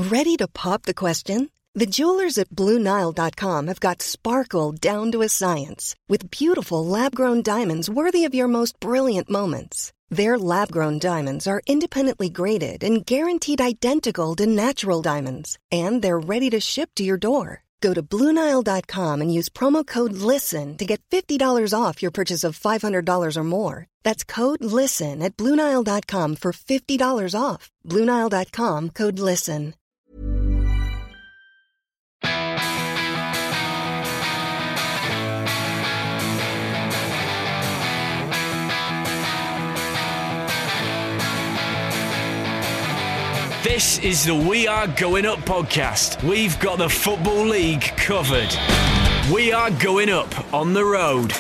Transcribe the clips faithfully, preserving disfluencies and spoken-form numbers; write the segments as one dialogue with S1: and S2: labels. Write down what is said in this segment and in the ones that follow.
S1: Ready to pop the question? The jewelers at Blue Nile dot com have got sparkle down to a science with beautiful lab-grown diamonds worthy of your most brilliant moments. Their lab-grown diamonds are independently graded and guaranteed identical to natural diamonds, and they're ready to ship to your door. Go to Blue Nile dot com and use promo code LISTEN to get fifty dollars off your purchase of five hundred dollars or more. That's code LISTEN at Blue Nile dot com for fifty dollars off. Blue Nile dot com, code LISTEN.
S2: This is the We Are Going Up podcast. We've got the Football League covered. We are going up on the road.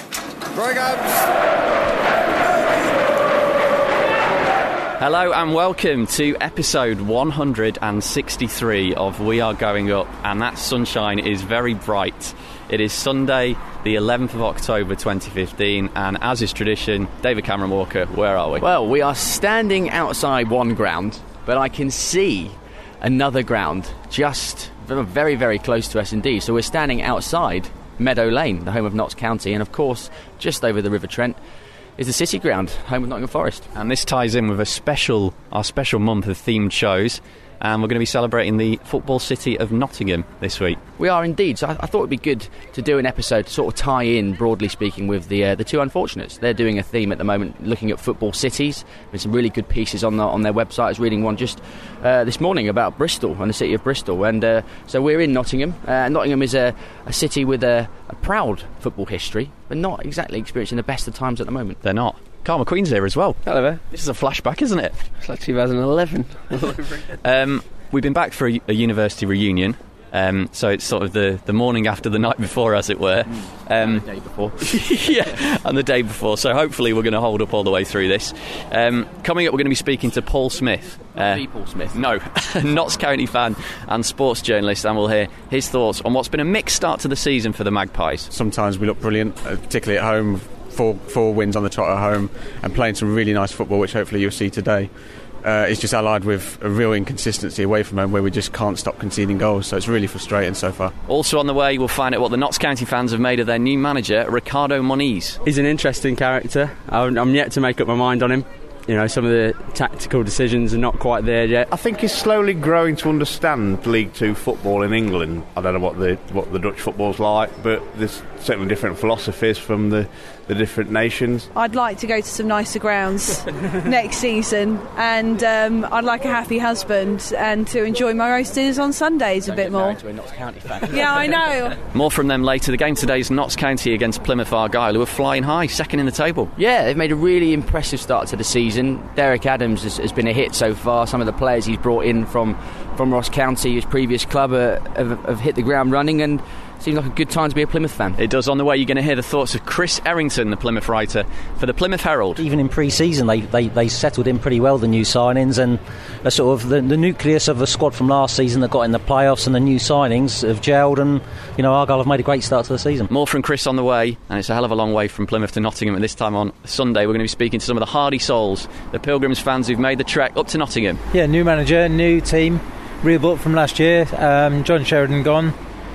S2: Hello and welcome to episode one hundred sixty-three of We Are Going Up, and that sunshine is very bright. It is Sunday, the eleventh of October twenty fifteen, and as is tradition, David Cameron Walker, where are we?
S3: Well, we are standing outside one ground, but I can see another ground just very, very close to us indeed. So we're standing outside Meadow Lane, the home of Notts County, and of course, just over the River Trent is the City Ground, home of Nottingham Forest. And this ties in with a special, our special month of themed shows, and we're going to be celebrating the football city of Nottingham this week. We are indeed, so I, I thought it would be good to do an episode to sort of tie in, broadly speaking, with the uh, the two unfortunates. They're doing a theme at the moment looking at football cities. There's some really good pieces on the, on their website. I was reading one just uh, this morning about Bristol and the city of Bristol, and uh, so we're in Nottingham. Uh, Nottingham is a, a city with a, a proud football history, but not exactly experiencing the best of times at the moment.
S2: They're not. Carl McQueen's here as well.
S4: Hello there.
S2: This is a flashback, isn't it?
S4: It's like two thousand eleven.
S2: um, we've been back for a, a university reunion, um, so it's sort of the, the morning after the night before, as it were.
S3: Um, and the day before.
S2: Yeah, and the day before. So hopefully we're going to hold up all the way through this. Um, coming up, we're going to be speaking to Paul Smith.
S3: Uh, the Paul Smith.
S2: No, Notts County fan and sports journalist, and we'll hear his thoughts on what's been a mixed start to the season for the Magpies.
S5: Sometimes we look brilliant, uh, particularly at home. Four, four wins on the trot at home and playing some really nice football, which hopefully you'll see today. Uh, it's just allied with a real inconsistency away from home where we just can't stop conceding goals, so it's really frustrating so far.
S2: Also on the way, we'll find out what the Notts County fans have made of their new manager, Ricardo Moniz.
S4: He's an interesting character. I'm yet to make up my mind on him. You know, some of the tactical decisions are not quite there yet.
S6: I think he's slowly growing to understand League Two football in England. I don't know what the what the Dutch football's like, but there's certainly different philosophies from the, the different nations.
S7: I'd like to go to some nicer grounds next season, and um, I'd like a happy husband and to enjoy my roast dinners on Sundays
S3: don't
S7: a bit more.
S3: To a Notts County fan.
S7: Yeah, I know.
S2: More from them later. The game today is Notts County against Plymouth Argyle, who are flying high, second in the table.
S3: Yeah, they've made a really impressive start to the season. Derek Adams has, has been a hit so far. Some of the players he's brought in from, from Ross County, his previous club, uh, have, have hit the ground running, and seems like a good time to be a Plymouth fan.
S2: It does. On the way, you're going to hear the thoughts of Chris Errington, the Plymouth writer for the Plymouth Herald.
S8: Even in pre-season, they, they, they settled in pretty well, the new signings, and a sort of the, the nucleus of the squad from last season that got in the playoffs and the new signings have gelled, and you know, Argyle have made a great start to the season.
S2: More from Chris on the way, and it's a hell of a long way from Plymouth to Nottingham, and this time on Sunday we're going to be speaking to some of the hardy souls, the Pilgrims fans who've made the trek up to Nottingham.
S9: Yeah, new manager, new team, rebuilt from last year, um, John Sheridan gone.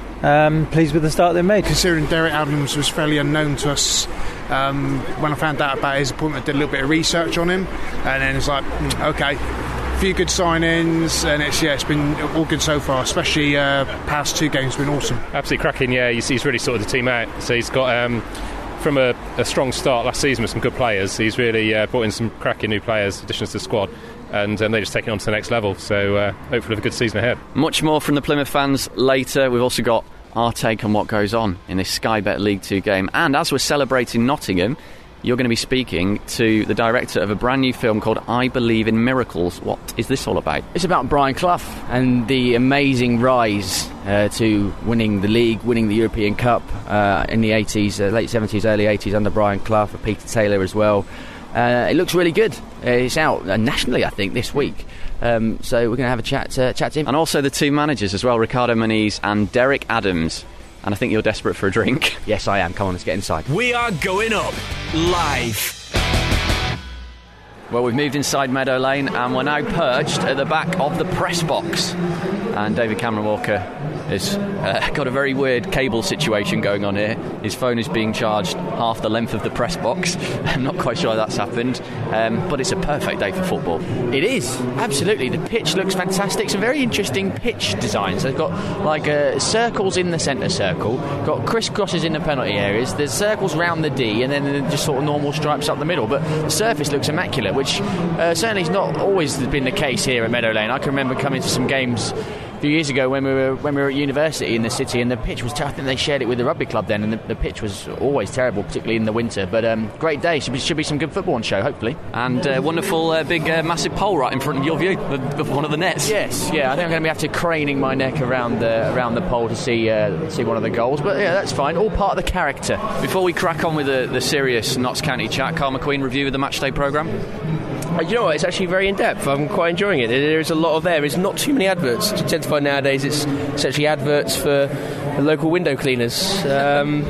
S9: Um, pleased with the start they made.
S10: Considering Derek Adams was fairly unknown to us, um, when I found out about his appointment, I did a little bit of research on him, and then it's like, okay, a few good signings, and it's yeah, it's been all good so far. Especially uh, past two games, have been awesome.
S11: Absolutely cracking. Yeah, he's, he's really sorted the team out. So he's got um, from a, a strong start last season with some good players. He's really uh, brought in some cracking new players, additions to the squad. And um, they're just taking it on to the next level, so uh, hopefully have a good season ahead.
S2: Much more from the Plymouth fans later. We've also got our take on what goes on in this Sky Bet League Two game, and as we're celebrating Nottingham, you're going to be speaking to the director of a brand new film called I Believe in Miracles. What is this all about?
S3: It's about Brian Clough and the amazing rise uh, to winning the league, winning the European Cup uh, in the eighties, uh, late seventies, early eighties under Brian Clough, and Peter Taylor as well. Uh, it looks really good. Uh, it's out uh, nationally, I think, this week. Um, so we're going to have a chat, uh, chat to him.
S2: And also the two managers as well, Ricardo Moniz and Derek Adams. And I think you're desperate for a drink.
S3: Yes, I am. Come on, let's get inside.
S2: We are going up live. Well, we've moved inside Meadow Lane and we're now perched at the back of the press box. and David Cameron Walker has uh, got a very weird cable situation going on here. His phone is being charged half the length of the press box. I'm not quite sure how that's happened, um, but it's a perfect day for football.
S12: It is, absolutely. The pitch looks fantastic. Some very interesting pitch designs. They've got like uh, circles in the centre circle, got crisscrosses in the penalty areas, there's circles round the D, and then just sort of normal stripes up the middle. But the surface looks immaculate, which uh, certainly has not always been the case here at Meadow Lane. I can remember coming to some games a few years ago when we were when we were at university in the city, and the pitch was ter- I think they shared it with the rugby club then, and the, the pitch was always terrible, particularly in the winter. But um, great day. Should be, should be some good football on show, hopefully.
S2: And uh, wonderful uh, big uh, massive pole right in front of your view of, of one of the nets.
S12: Yes, yeah. I think I'm going to be have to craning my neck around the around the pole to see uh, see one of the goals. But yeah, that's fine. All part of the character.
S2: Before we crack on with the, the serious Notts County chat, Carl McQueen review of the matchday programme.
S13: Uh, you know what, it's actually very in-depth. I'm quite enjoying it. There is a lot of there. There's not too many adverts. You tend to find nowadays it's, it's actually adverts for the local window cleaners. Um,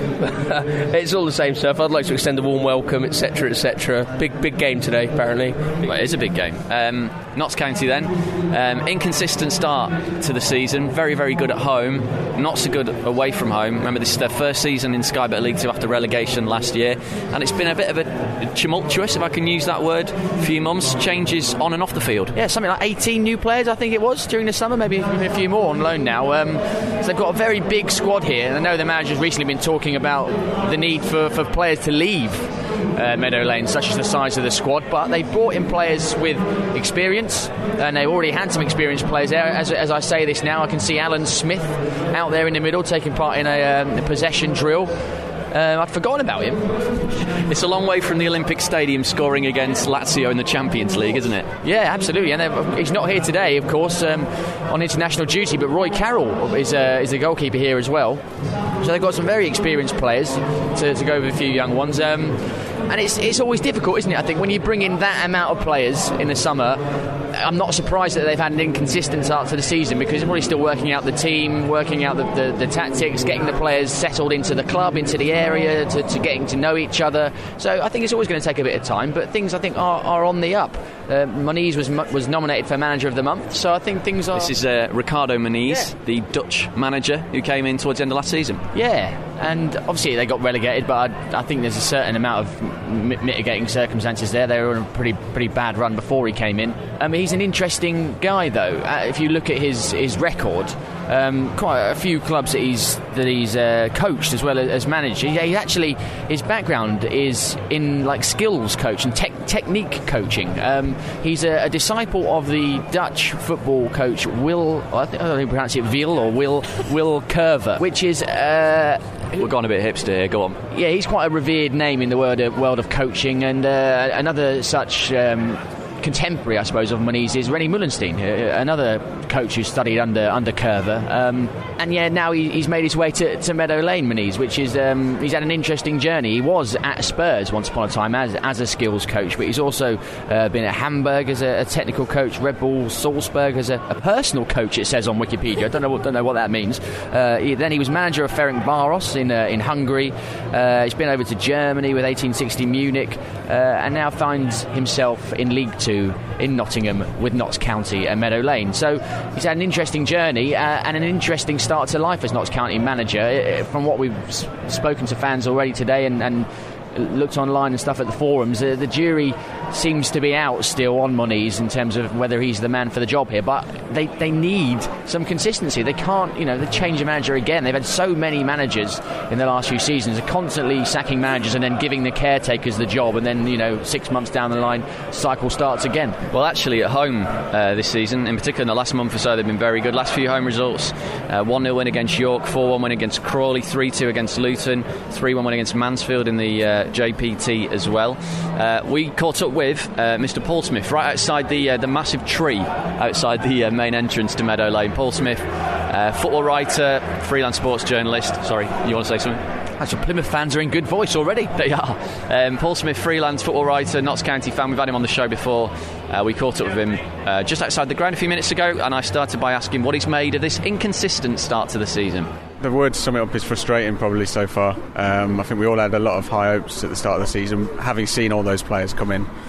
S13: it's all the same stuff. I'd like to extend a warm welcome, etc, et cetera. Big, big game today, apparently.
S2: Well, it is a big game. Um, Notts County then. Um, inconsistent start to the season. Very, very good at home. Not so good away from home. Remember, this is their first season in Sky Bet League Two after relegation last year. And it's been a bit of a tumultuous, if I can use that word, few months. Changes on and off the field.
S12: Yeah, something like eighteen new players, I think it was, during the summer, maybe a few more on loan now. Um, so they've got a very big squad here, and I know the manager's recently been talking about the need for, for players to leave uh, Meadow Lane, such as the size of the squad, but they brought in players with experience, and they already had some experienced players there. As, as I say this now, I can see Alan Smith out there in the middle taking part in a, um, a possession drill. Um, I'd forgotten about him.
S2: It's a long way from the Olympic Stadium scoring against Lazio in the Champions League, isn't it?
S12: Yeah, absolutely. And he's not here today, of course, um, on international duty, but Roy Carroll is, uh, is the goalkeeper here as well. So they've got some very experienced players to, to go with a few young ones. Um, and it's it's always difficult, isn't it? I think when you bring in that amount of players in the summer, I'm not surprised that they've had an inconsistent start to the season, because they're probably still working out the team, working out the, the, the tactics, getting the players settled into the club, into the area, to, to getting to know each other. So I think it's always going to take a bit of time, but things I think are, are on the up. Uh, Moniz was was nominated for Manager of the Month, so I think things are...
S2: This is uh, Ricardo Moniz, yeah. the Dutch manager who came in towards the end of last season.
S12: Yeah, and obviously they got relegated, but I, I think there's a certain amount of m- mitigating circumstances there. They were on a pretty pretty bad run before he came in. I mean, he's an interesting guy, though. Uh, if you look at his, his record, um, quite a few clubs that he's that he's uh, coached as well as, as managed. He, he actually, his background is in like skills coach and te- technique coaching. Um, he's a, a disciple of the Dutch football coach Will. I, think, I don't know how to pronounce it, Wiel or Will Will Curver, which is. Uh,
S2: We're going a bit hipster here. Go on.
S12: Yeah, he's quite a revered name in the world of, world of coaching, and uh, another such. Um, contemporary, I suppose, of Moniz is Rennie Mullenstein, another coach who studied under under Curver, um, and yeah, now he, he's made his way to, to Meadow Lane, Moniz, which is um, he's had an interesting journey. He was at Spurs once upon a time as as a skills coach, but he's also uh, been at Hamburg as a, a technical coach, Red Bull Salzburg as a, a personal coach. It says on Wikipedia. I don't know what don't know what that means. Uh, he, then he was manager of Ferencváros in uh, in Hungary. Uh, he's been over to Germany with eighteen sixty Munich, uh, and now finds himself in League Two in Nottingham with Notts County and Meadow Lane. So he's had an interesting journey uh, and an interesting start to life as Notts County manager. Uh, from what we've s- spoken to fans already today and, and looked online and stuff at the forums, uh, the jury seems to be out still on Moniz in terms of whether he's the man for the job here, but they, they need some consistency. They can't, you know, they change a manager again. They've had so many managers in the last few seasons, they're constantly sacking managers and then giving the caretakers the job, and then, you know, six months down the line, cycle starts again.
S2: Well, actually at home uh, this season, in particular in the last month or so, they've been very good. Last few home results, uh, one nil win against York, four one win against Crawley, three two against Luton, three one win against Mansfield in the uh, J P T as well. Uh, we caught up with uh, Mister Paul Smith right outside the uh, the massive tree outside the uh, main entrance to Meadow Lane. Paul Smith, uh, football writer, freelance sports journalist. Sorry, you want to say something?
S12: Actually, Plymouth fans are in good voice already.
S2: They are. Um, Paul Smith, freelance football writer, Notts County fan. We've had him on the show before. Uh, we caught up with him uh, just outside the ground a few minutes ago, and I started by asking what he's made of this inconsistent start to the season.
S5: The word to sum it up is frustrating, probably, so far. Um, I think we all had a lot of high hopes at the start of the season, having seen all those players come in.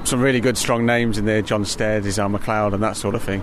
S5: some really good, strong names in there. John Stead, Isaiah McLeod, and that sort of thing.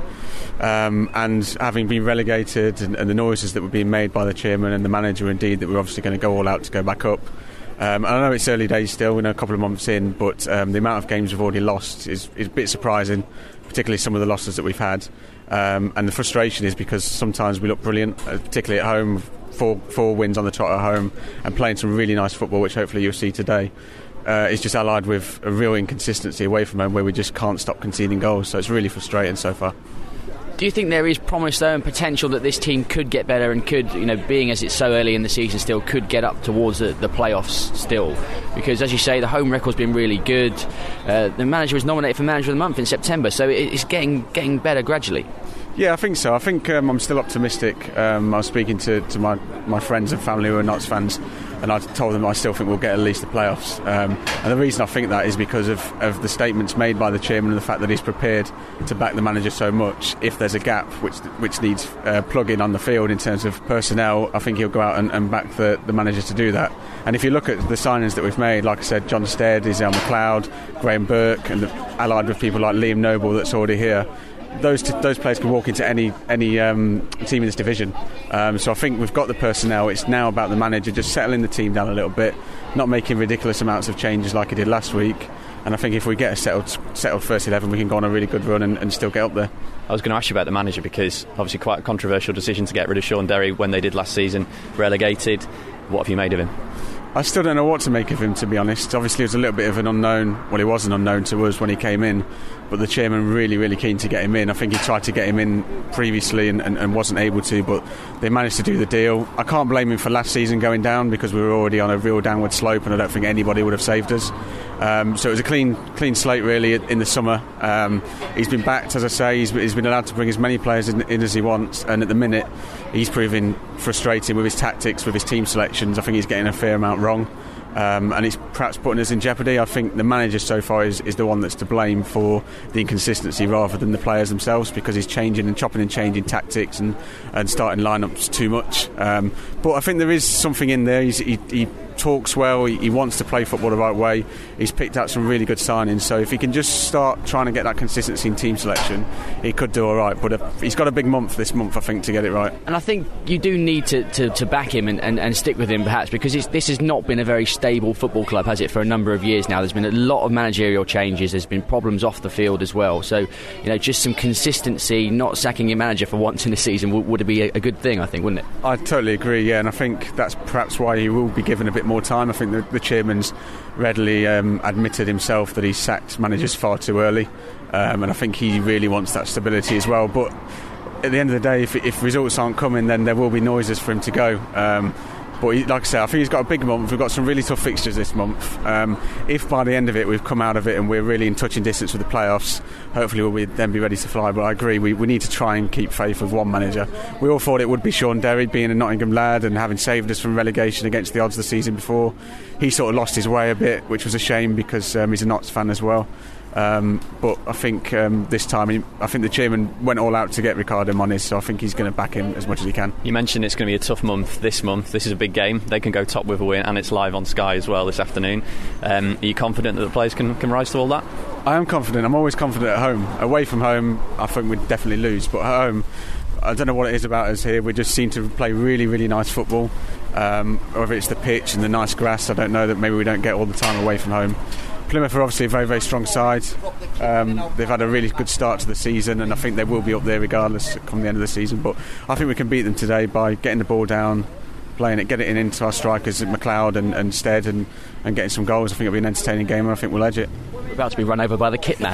S5: Um, and having been relegated, and, and the noises that were being made by the chairman and the manager, indeed, that we're obviously going to go all out to go back up. Um, I know it's early days still, we're a couple of months in, but um, the amount of games we've already lost is, is a bit surprising, particularly some of the losses that we've had. Um, and the frustration is because sometimes we look brilliant, uh, particularly at home, four, four wins on the trot at home, and playing some really nice football, which hopefully you'll see today. Uh, it's just allied with a real inconsistency away from home where we just can't stop conceding goals, so it's really frustrating so far.
S12: Do you think there is promise though and potential that this team could get better and could, you know, being as it's so early in the season still, could get up towards the, the playoffs still? Because as you say, the home record's been really good. Uh, the manager was nominated for Manager of the Month in September, so it's getting getting better gradually.
S5: Yeah, I think so. I think um, I'm still optimistic. Um, I was speaking to, to my, my friends and family who are Notts fans, and I told them I still think we'll get at least the playoffs. Um, and the reason I think that is because of, of the statements made by the chairman and the fact that he's prepared to back the manager so much. If there's a gap which which needs uh, plugging on the field in terms of personnel, I think he'll go out and, and back the, the manager to do that. And if you look at the signings that we've made, like I said, John Stead, Isaiah McLeod, Graham Burke, and the, allied with people like Liam Noble that's already here, those t- those players can walk into any any um, team in this division. Um, so I think we've got the personnel. It's now about the manager just settling the team down a little bit, not making ridiculous amounts of changes like he did last week. And I think if we get a settled settled first eleven, we can go on a really good run and, and still get up there.
S2: I was going to ask you about the manager, because obviously quite a controversial decision to get rid of Sean Derry when they did last season, relegated. What have you made of him?
S5: I still don't know what to make of him, to be honest. Obviously, it was a little bit of an unknown. Well, he was an unknown to us when he came in, but the chairman really, really keen to get him in. I think he tried to get him in previously and, and, and wasn't able to, but they managed to do the deal. I can't blame him for last season going down, because we were already on a real downward slope, and I don't think anybody would have saved us. Um, so it was a clean clean slate, really, in the summer. Um, he's been backed, as I say. He's, he's been allowed to bring as many players in, in as he wants, and at the minute, he's proving frustrating with his tactics, with his team selections. I think he's getting a fair amount wrong. Um, and it's perhaps putting us in jeopardy. I think the manager so far is, is the one that's to blame for the inconsistency rather than the players themselves, because he's changing and chopping and changing tactics and, and starting lineups too much. Um, but I think there is something in there. He's, he, he talks well, he, he wants to play football the right way. He's picked out some really good signings, so if he can just start trying to get that consistency in team selection, he could do all right. But uh, he's got a big month this month, I think, to get it right.
S12: And I think you do need to, to, to back him and, and, and stick with him, perhaps, because it's, this has not been a very stable football club, has it, for a number of years now. There's been a lot of managerial changes, there's been problems off the field as well, so you know, just some consistency, not sacking your manager for once in a season would, would be a, a good thing, I think, wouldn't it?
S5: I totally agree, yeah, and I think that's perhaps why he will be given a bit more time. I think the, the chairman's readily um, admitted himself that he sacked managers far too early, um, and I think he really wants that stability as well. But at the end of the day, if, if results aren't coming, then there will be noises for him to go. Um, But he, like I say, I think he's got a big month. We've got some really tough fixtures this month. Um, if by the end of it we've come out of it and we're really in touching distance with the playoffs, hopefully we'll be, then be ready to fly. But I agree, we, we need to try and keep faith with one manager. We all thought it would be Sean Derry, being a Nottingham lad and having saved us from relegation against the odds the season before. He sort of lost his way a bit, which was a shame, because um, he's a Notts fan as well. Um, but I think um, this time he, I think the chairman went all out to get Ricardo Moniz, so I think he's going to back him as much as he can.
S2: You mentioned it's going to be a tough month this month. This is a big game. They can go top with a win, and it's live on Sky as well this afternoon. Um, are you confident that the players can, can rise to all that?
S5: I am confident. I'm always confident at home. Away from home, I think we'd definitely lose, but at home, I don't know what it is about us here. We just seem to play really, really nice football. Um, whether it's the pitch and the nice grass, I don't know, that maybe we don't get all the time away from home. Plymouth are obviously a very, very strong side. Um, they've had a really good start to the season, and I think they will be up there regardless come the end of the season. But I think we can beat them today by getting the ball down, playing it, getting it into our strikers, McLeod and, and Stead, and, and getting some goals. I think it'll be an entertaining game, and I think we'll edge it.
S12: We're about to be run over by the kit man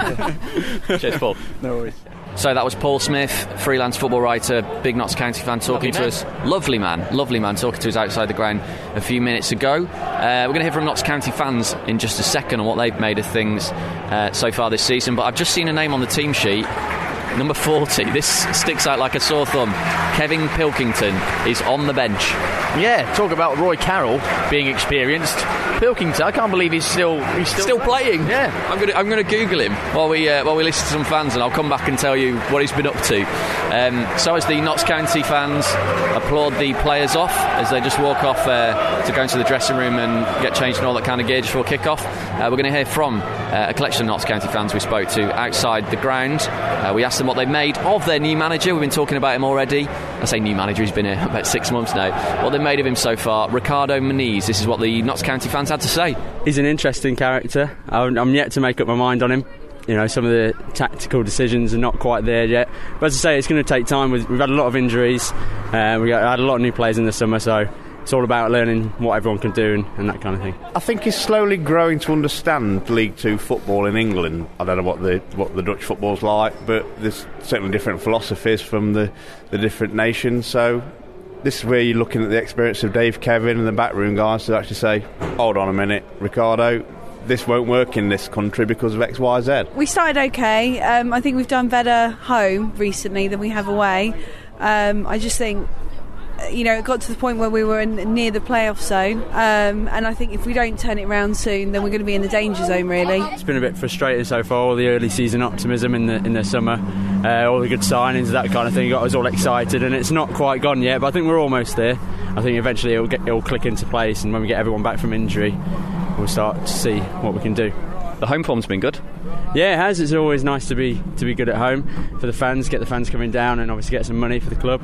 S12: here.
S2: Cheers, Paul.
S5: No worries.
S2: So that was Paul Smith, freelance football writer, big Notts County fan, talking to us. Lovely man, lovely man, talking to us outside the ground a few minutes ago. Uh, we're going to hear from Notts County fans in just a second on what they've made of things uh, so far this season. But I've just seen a name on the team sheet. Number forty, this sticks out like a sore thumb. Kevin Pilkington is on the bench.
S12: Yeah, talk about Roy Carroll being experienced. Pilkington, I can't believe he's still he's still,
S2: still playing.
S12: Yeah,
S2: I'm going to I'm going to Google him while we uh, while we listen to some fans, and I'll come back and tell you what he's been up to. Um, so as the Notts County fans applaud the players off as they just walk off uh, to go into the dressing room and get changed and all that kind of gear just before kick-off, uh, we're going to hear from uh, a collection of Notts County fans we spoke to outside the ground. Uh, we asked them what they made of their new manager. We've been talking about him already. I say new manager, he's been here about six months now. What they made of him so far. Ricardo Muniz, this is what the Notts County fans had to say.
S4: He's an interesting character. I'm, I'm yet to make up my mind on him. You know, some of the tactical decisions are not quite there yet. But as I say, it's going to take time. We've had a lot of injuries. Uh, we had a lot of new players in the summer, so it's all about learning what everyone can do and, and that kind of thing.
S6: I think he's slowly growing to understand League Two football in England. I don't know what the what the Dutch football's like, but there's certainly different philosophies from the, the different nations. So this is where you're looking at the experience of Dave Kevin and the backroom guys to actually say, hold on a minute, Ricardo, this won't work in this country because of X, Y, Z.
S7: We started okay. Um, I think we've done better home recently than we have away. Um, I just think, you know, it got to the point where we were in, near the playoff zone, um, and I think if we don't turn it round soon, then we're going to be in the danger zone, really.
S4: It's been a bit frustrating so far, all the early season optimism in the in the summer, uh, all the good signings, that kind of thing, got us all excited, and it's not quite gone yet, but I think we're almost there. I think eventually it'll, get, it'll click into place, and when we get everyone back from injury, we'll start to see what we can do.
S2: The home form's been good.
S4: Yeah, it has. It's always nice to be to be good at home for the fans, get the fans coming down, and obviously get some money for the club.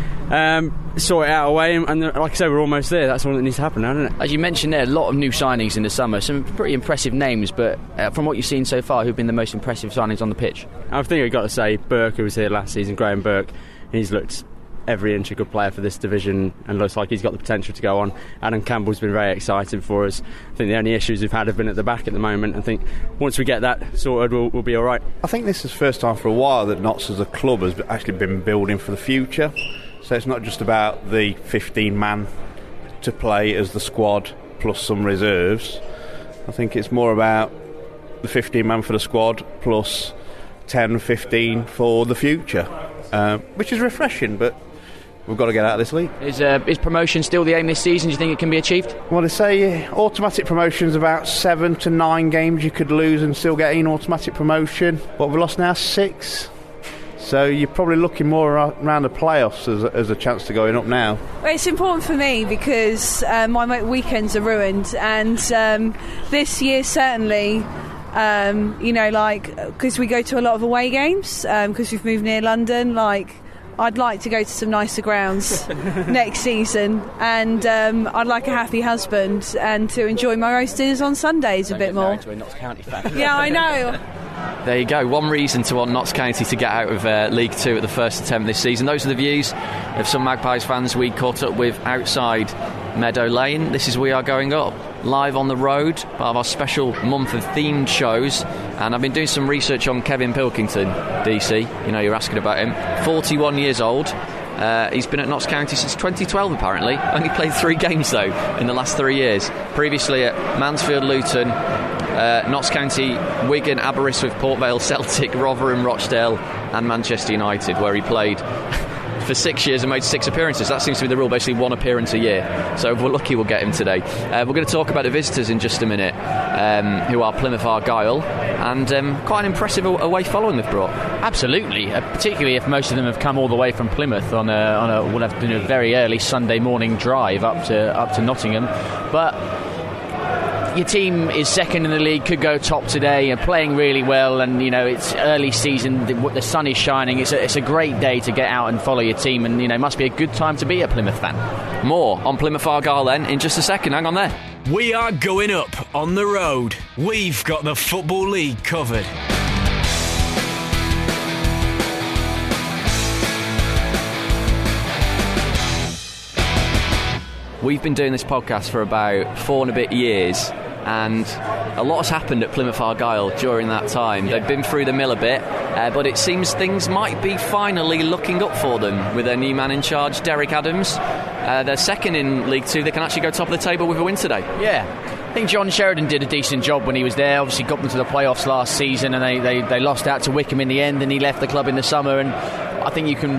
S4: Um, sort it out away, and, and like I say, we're almost there. That's all that needs to happen now, doesn't it?
S12: As you mentioned there, a lot of new signings in the summer, some pretty impressive names, but uh, from what you've seen so far, who've been the most impressive signings on the pitch?
S4: I think I've got to say Burke, who was here last season, Graham Burke. He's looked every inch a good player for this division and looks like he's got the potential to go on. Adam Campbell's been very exciting for us. I think the only issues we've had have been at the back at the moment. I think once we get that sorted, we'll, we'll be all right.
S6: I think this is the first time for a while that Notts as a club has actually been building for the future. So it's not just about the fifteen man to play as the squad plus some reserves. I think it's more about the fifteen man for the squad plus ten, fifteen for the future, uh, which is refreshing, but we've got to get out of this league. Is,
S12: uh, is promotion still the aim this season? Do you think it can be achieved?
S6: Well, they say automatic promotion is about seven to nine games you could lose and still get in automatic promotion. What we've lost now, six. So you're probably looking more around the playoffs as a, as a chance to going up now.
S7: Well, it's important for me because uh, my weekends are ruined, and um, this year certainly, um, you know, like, because we go to a lot of away games, because um, we've moved near London, like, I'd like to go to some nicer grounds next season, and um, I'd like a happy husband and to enjoy my roast dinners on Sundays a
S12: Don't
S7: bit more.
S12: To a Notts County fan.
S7: Yeah, I know.
S2: There you go, one reason to want Notts County to get out of uh, League Two at the first attempt this season. Those are the views of some Magpies fans we caught up with outside Meadow Lane. This is We Are Going Up, live on the road, part of our special month of themed shows. And I've been doing some research on Kevin Pilkington, D C. You know, you're asking about him. forty-one years old. Uh, he's been at Notts County since twenty twelve, apparently. Only played three games, though, in the last three years. Previously at Mansfield, Luton, uh, Notts County, Wigan, Aberystwyth, Port Vale, Celtic, Rotherham, Rochdale and Manchester United, where he played for six years and made six appearances. That seems to be the rule, basically one appearance a year. So if we're lucky, we'll get him today. Uh, we're going to talk about the visitors in just a minute, um, who are Plymouth Argyle, and um, quite an impressive away following they've brought.
S12: Absolutely, uh, particularly if most of them have come all the way from Plymouth on a, on a would have been a very early Sunday morning drive up to up to Nottingham. But your team is second in the league, could go top today, and playing really well, and you know it's early season, the, the sun is shining, it's a, it's a great day to get out and follow your team, and you know it must be a good time to be a Plymouth fan.
S2: More on Plymouth Argyle then in just a second, hang on there.
S14: We are going up on the road. We've got the Football League covered.
S2: We've been doing this podcast for about four and a bit years, and a lot has happened at Plymouth Argyle during that time. They've been through the mill a bit, uh, but it seems things might be finally looking up for them with their new man in charge, Derek Adams. Uh, they're second in League Two. They can actually go top of the table with a win today.
S12: Yeah, I think John Sheridan did a decent job when he was there. Obviously got them to the playoffs last season, and they, they, they lost out to Wickham in the end, and he left the club in the summer, and I think you can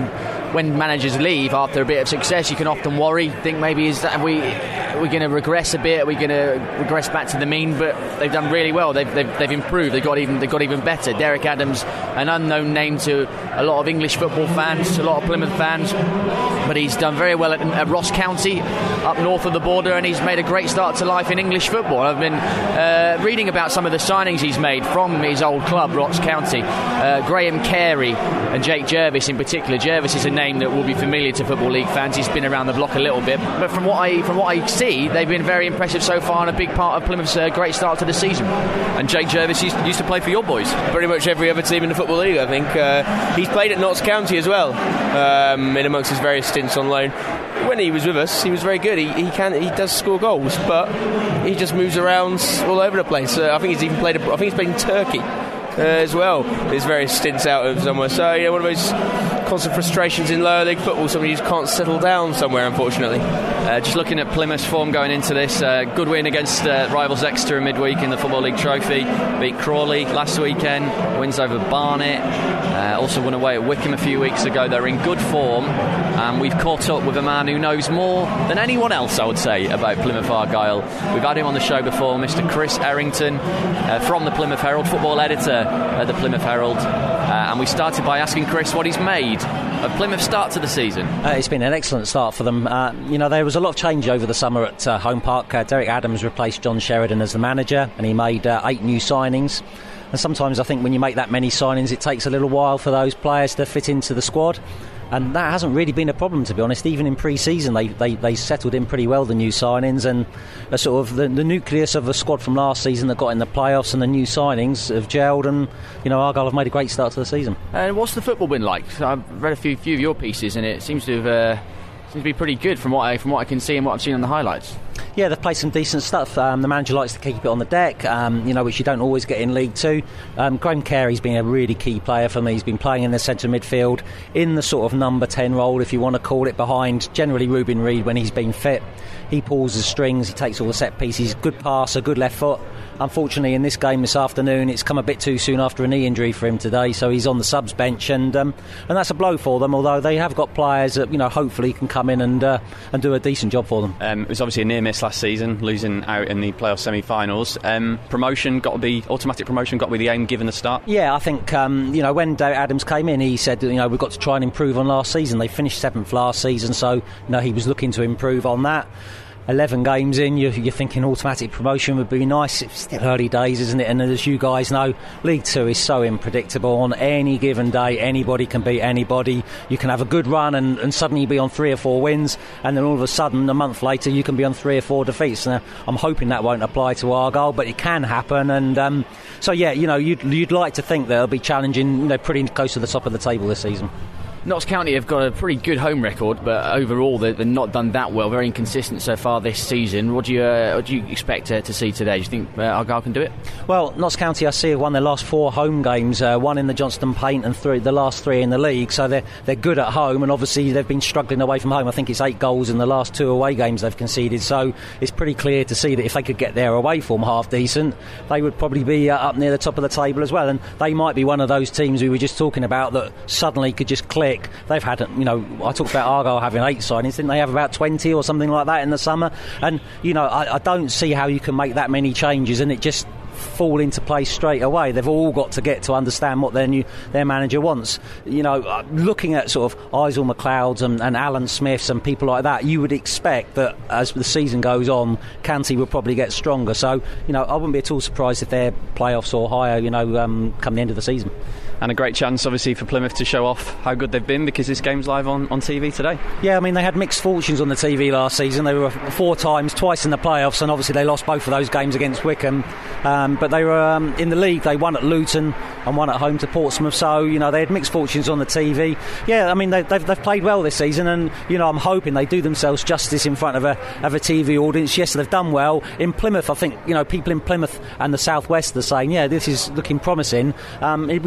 S12: when managers leave after a bit of success, you can often worry, think maybe is that are we we're going to regress a bit, are we going to regress back to the mean? But they've done really well. They've, they've, they've improved. They've got even they've got even better. Derek Adams, an unknown name to a lot of English football fans, a lot of Plymouth fans, but he's done very well at, at Ross County, up north of the border, and he's made a great start to life in English football. I've been uh, reading about some of the signings he's made from his old club, Ross County. Uh, Graham Carey and Jake Jervis in particular. Jervis is a name that will be familiar to Football League fans. He's been around the block a little bit, but from what I from what I see, they've been very impressive so far and a big part of Plymouth's uh, great start to the season.
S2: And Jake Jervis used, used to play for your boys.
S13: Pretty much every other team in the Football League, I think. Uh, he's played at Notts County as well, um, in amongst his various stints on loan. When he was with us, he was very good. He, he can he does score goals, but he just moves around all over the place. Uh, I think he's even played. I think he's played in Turkey uh, as well. There's various stints out of somewhere. So yeah, one of those constant frustrations in lower league football. Somebody who can't settle down somewhere, unfortunately.
S2: Uh, just looking at Plymouth's form going into this, uh, good win against uh, rivals Exeter in midweek in the Football League Trophy. Beat Crawley last weekend. Wins over Barnet. Uh, also won away at Wickham a few weeks ago. They're in good form, and we've caught up with a man who knows more than anyone else, I would say, about Plymouth Argyle. We've had him on the show before, Mister Chris Errington, uh, from the Plymouth Herald, football editor at the Plymouth Herald, uh, and we started by asking Chris what he's made of Plymouth's start to the season.
S8: Uh, it's been an excellent start for them. Uh, you know, there was a lot of change over the summer at uh, Home Park. Uh, Derek Adams replaced John Sheridan as the manager, and he made uh, eight new signings. And sometimes I think when you make that many signings, it takes a little while for those players to fit into the squad. And that hasn't really been a problem, to be honest. Even in pre-season, they, they, they settled in pretty well, the new signings, and a sort of the, the nucleus of the squad from last season that got in the playoffs and the new signings have gelled, and you know, Argyle have made a great start to the season.
S12: And what's the football been like? I've read a few few of your pieces, and it seems to have uh, seems to be pretty good from what I from what I can see and what I've seen on the highlights.
S8: Yeah, they've played some decent stuff. Um, the manager likes to keep it on the deck, um, you know, which you don't always get in League Two. Um, Graham Carey's been a really key player for me. He's been playing in the centre midfield, in the sort of number ten role, if you want to call it, behind generally Ruben Reid when he's been fit. He pulls the strings, he takes all the set pieces, good passer, good left foot. Unfortunately, in this game this afternoon, it's come a bit too soon after a knee injury for him today, so he's on the subs bench, and um, and that's a blow for them. Although they have got players that, you know, hopefully can come in and uh, and do a decent job for them.
S2: Um, it was obviously a near miss last season, losing out in the playoff semi-finals. Um, promotion got to be automatic. Promotion got to be the aim given the start.
S8: Yeah, I think um, you know, when Derek Adams came in, he said, you know, we've got to try and improve on last season. They finished seventh last season, so you know, he was looking to improve on that. eleven games in, you're, you're thinking automatic promotion would be nice. It's still early days, isn't it? And as you guys know, League Two is so unpredictable. On any given day, anybody can beat anybody. You can have a good run and, and suddenly be on three or four wins, and then all of a sudden, a month later, you can be on three or four defeats. Now, I'm hoping that won't apply to Argyle, but it can happen. And um, so, yeah, you know, you'd, you'd like to think they'll be challenging, you know, pretty close to the top of the table this season.
S12: Notts County have got a pretty good home record, but overall they've not done that well. Very inconsistent so far this season. What do you uh, what do you expect uh, to see today? Do you think uh, Argyle can do it?
S8: Well, Notts County, I see, have won their last four home games, uh, one in the Johnston Paint and three, the last three in the league. So they're they're good at home, and obviously they've been struggling away from home. I think it's eight goals in the last two away games they've conceded. So it's pretty clear to see that if they could get their away form half decent, they would probably be uh, up near the top of the table as well. And they might be one of those teams we were just talking about that suddenly could just click. They've had, you know, I talked about Argyle having eight signings. Didn't they have about twenty or something like that in the summer? And, you know, I, I don't see how you can make that many changes and it just fall into place straight away. They've all got to get to understand what their new their manager wants. You know, looking at sort of Isel McLeod's and, and Alan Smith's and people like that, you would expect that as the season goes on, County will probably get stronger. So, you know, I wouldn't be at all surprised if they're playoffs or higher, you know, um, come the end of the season.
S2: And a great chance, obviously, for Plymouth to show off how good they've been, because this game's live on, on T V today.
S8: Yeah, I mean, they had mixed fortunes on the T V last season. They were four times, twice in the playoffs, and obviously they lost both of those games against Wickham. Um, but they were um, in the league. They won at Luton and won at home to Portsmouth. So, you know, they had mixed fortunes on the T V. Yeah, I mean, they, they've, they've played well this season, and, you know, I'm hoping they do themselves justice in front of a, of a T V audience. Yes, they've done well. In Plymouth, I think, you know, people in Plymouth and the South West are saying, yeah, this is looking promising. Um, it'd be nice to show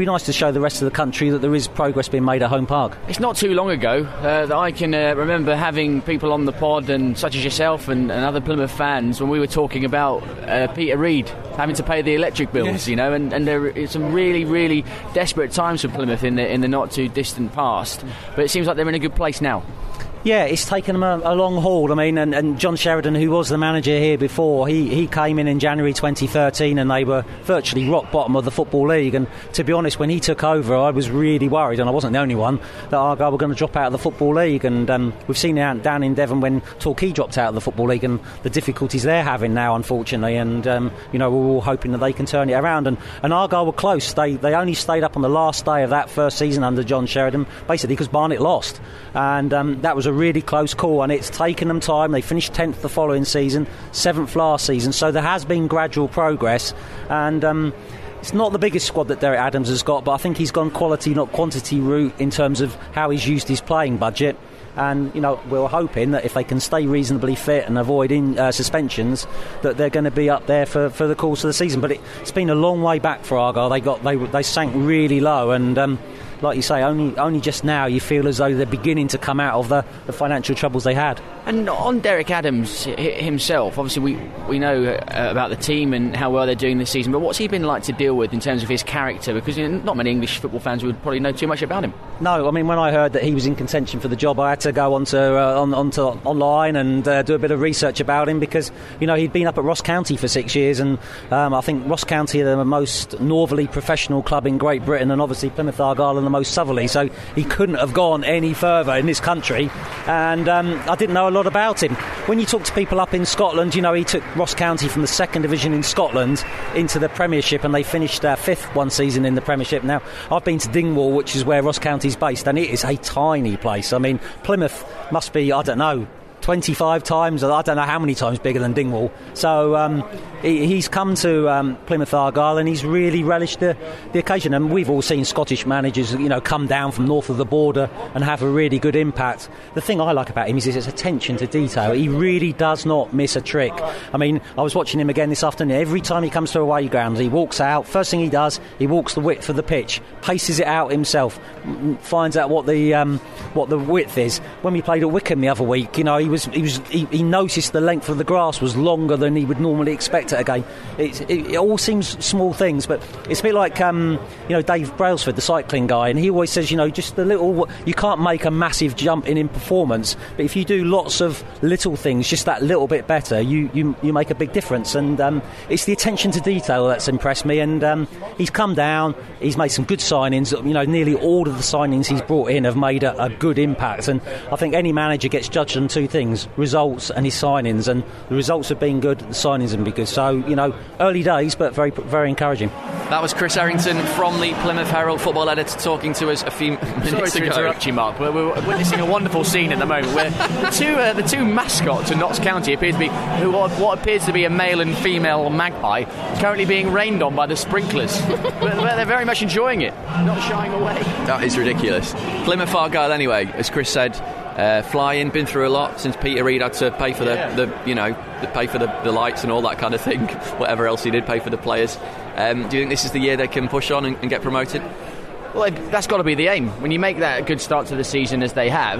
S8: show the rest of the country that there is progress being made at Home Park.
S12: It's not too long ago uh, that I can uh, remember having people on the pod, and such as yourself and, and other Plymouth fans, when we were talking about uh, Peter Reid having to pay the electric bills, yes. you know, and, and there are some really, really desperate times for Plymouth in the in the not too distant past. But it seems like they're in a good place now.
S8: Yeah, it's taken them a, a long haul. I mean, and, and John Sheridan, who was the manager here before, he, he came in in January twenty thirteen, and they were virtually rock bottom of the Football League. And to be honest, when he took over, I was really worried, and I wasn't the only one, that Argyle were going to drop out of the Football League. And um, we've seen it down in Devon when Torquay dropped out of the Football League, and the difficulties they're having now, unfortunately. And um, you know, we're all hoping that they can turn it around. And, and Argyle were close. They they only stayed up on the last day of that first season under John Sheridan, basically because Barnet lost, and um, that was a really close call. And it's taken them time. They finished tenth the following season, seventh last season, so there has been gradual progress. And um, it's not the biggest squad that Derek Adams has got, but I think he's gone quality, not quantity route in terms of how he's used his playing budget. And you know, we're hoping that if they can stay reasonably fit and avoid in, uh, suspensions, that they're going to be up there for, for the course of the season. But it, it's been a long way back for Argyle. They got they they sank really low, and um, like you say, only only just now you feel as though they're beginning to come out of the, the financial troubles they had.
S12: And on Derek Adams himself, obviously we we know uh, about the team and how well they're doing this season, but what's he been like to deal with in terms of his character? Because you know, not many English football fans would probably know too much about him.
S8: No, I mean, when I heard that he was in contention for the job, I had to go onto uh, on onto online and uh, do a bit of research about him, because you know, he'd been up at Ross County for six years, and um, I think Ross County are the most northerly professional club in Great Britain, and obviously Plymouth Argyle are the most southerly, so he couldn't have gone any further in this country. And um, I didn't know a lot about him. When you talk to people up in Scotland, you know, he took Ross County from the second division in Scotland into the Premiership, and they finished uh, fifth one season in the Premiership. Now, I've been to Dingwall, which is where Ross County's based, and it is a tiny place. I mean, Plymouth must be, I don't know, twenty-five times, I don't know how many times bigger than Dingwall. So um, he, he's come to um, Plymouth Argyle, and he's really relished the, the occasion. And we've all seen Scottish managers, you know, come down from north of the border and have a really good impact. The thing I like about him is his attention to detail. He really does not miss a trick. I mean, I was watching him again this afternoon. Every time he comes to away grounds, he walks out. First thing he does, he walks the width of the pitch, paces it out himself, finds out what the um, what the width is. When we played at Wickham the other week, you know, he was He was. He, he noticed the length of the grass was longer than he would normally expect at a game. It, it, it all seems small things, but it's a bit like um, you know, Dave Brailsford, the cycling guy, and he always says, you know, just the little. You can't make a massive jump in in performance, but if you do lots of little things, just that little bit better, you you, you make a big difference. And um, it's the attention to detail that's impressed me. And um, he's come down. He's made some good signings. You know, nearly all of the signings he's brought in have made a, a good impact. And I think any manager gets judged on two things: results and his signings, and the results have been good, the signings have been good. So, you know, early days, but very very encouraging.
S2: That was Chris Errington from the Plymouth Herald football editor talking to us a few minutes
S12: Sorry to
S2: ago.
S12: interrupt you, Mark, but we're witnessing a wonderful scene at the moment where the two uh, the two mascots of Notts County appear to be who what, what appears to be a male and female magpie, currently being rained on by the sprinklers. But they're very much enjoying it, not shying away.
S2: That is ridiculous. Plymouth Argyle, anyway, as Chris said, Uh, flying, been through a lot since Peter Reid had to pay for the,
S12: yeah.
S2: the you know, the pay for the, the lights and all that kind of thing. Whatever else he did, pay for the players. Um, do you think this is the year they can push on and, and get promoted?
S12: Well, that's got to be the aim. When you make that a good start to the season as they have,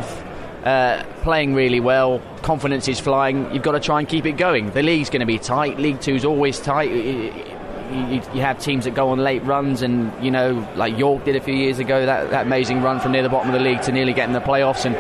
S12: uh, playing really well, confidence is flying, you've got to try and keep it going. The league's going to be tight. League Two's always tight. You, you, you have teams that go on late runs, and you know, like York did a few years ago, that, that amazing run from near the bottom of the league to nearly getting the playoffs, and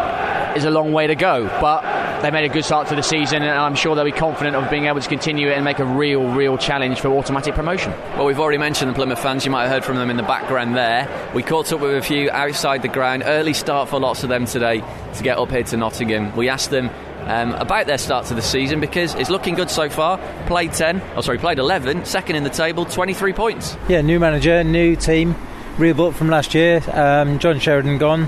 S12: is a long way to go, but they made a good start to the season, and I'm sure they'll be confident of being able to continue it and make a real, real challenge for automatic promotion.
S2: Well, we've already mentioned the Plymouth fans. You might have heard from them in the background there. We caught up with a few outside the ground. Early start for lots of them today to get up here to Nottingham. We asked them um, about their start to the season, because it's looking good so far. Played ten, oh sorry, played eleven, second in the table, twenty-three points.
S9: Yeah, new manager, new team, rebuilt from last year. Um, John Sheridan gone.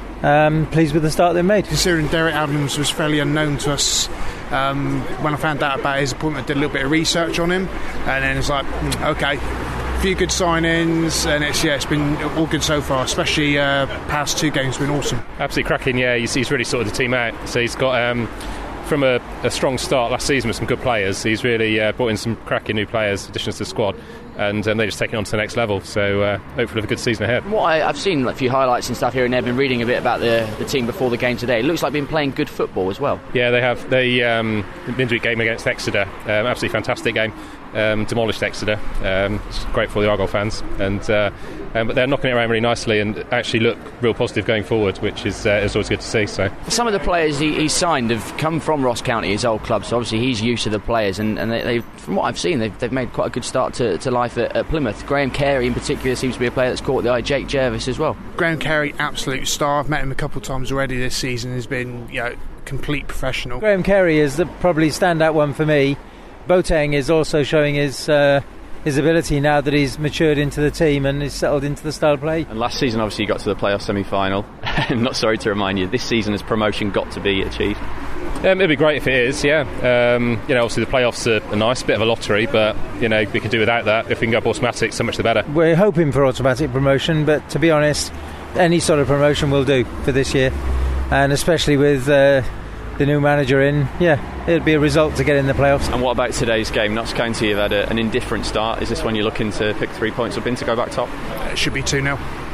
S9: Um, pleased with the start they made.
S10: Considering Derek Adams was fairly unknown to us, um, when I found out about his appointment, I did a little bit of research on him, and then it's like, okay, a few good signings, and it's yeah, it's been all good so far. Especially uh, past two games, been awesome.
S11: Absolutely cracking. Yeah, he's, he's really sorted the team out. So he's got um, from a, a strong start last season with some good players. He's really uh, brought in some cracking new players, additions to the squad, and um, they're just taking it on to the next level. So uh, hopefully have a good season ahead.
S12: What I, I've seen a few highlights and stuff here and there. Been reading a bit about the, the team before the game today. It looks like they've been playing good football as well.
S11: Yeah, they have. They um, the midweek game against Exeter, um, absolutely fantastic game. Um, demolished Exeter. Um, it's great for the Argyle fans, and uh, um, but they're knocking it around really nicely and actually look real positive going forward, which is uh, is always good to see. So
S12: some of the players he, he's signed have come from Ross County, his old club, so obviously he's used to the players, and, and they, they, from what I've seen, they've, they've made quite a good start to, to life at, at Plymouth. Graham Carey in particular seems to be a player that's caught the eye. Jake Jervis as well.
S10: Graham Carey, absolute star. I've met him a couple of times already this season. Has been, you know, complete professional.
S9: Graham Carey is the probably standout one for me. Boateng is also showing his uh, his ability now that he's matured into the team and is settled into the style of play.
S2: And last season obviously you got to the playoff semi-final. I'm not sorry to remind you, this season has promotion got to be achieved?
S11: Um, it'd be great if it is, yeah. Um, you know, obviously the playoffs are a nice bit of a lottery, but you know, we could do without that. If we can go up automatic, so much the better.
S9: We're hoping for automatic promotion, but to be honest, any sort of promotion will do for this year, and especially with uh, the new manager in, yeah, it'd be a result to get in the playoffs.
S2: And what about today's game? Notts County have had a, an indifferent start. Is this one you're looking to pick three points up in to go back top?
S10: It should be two nil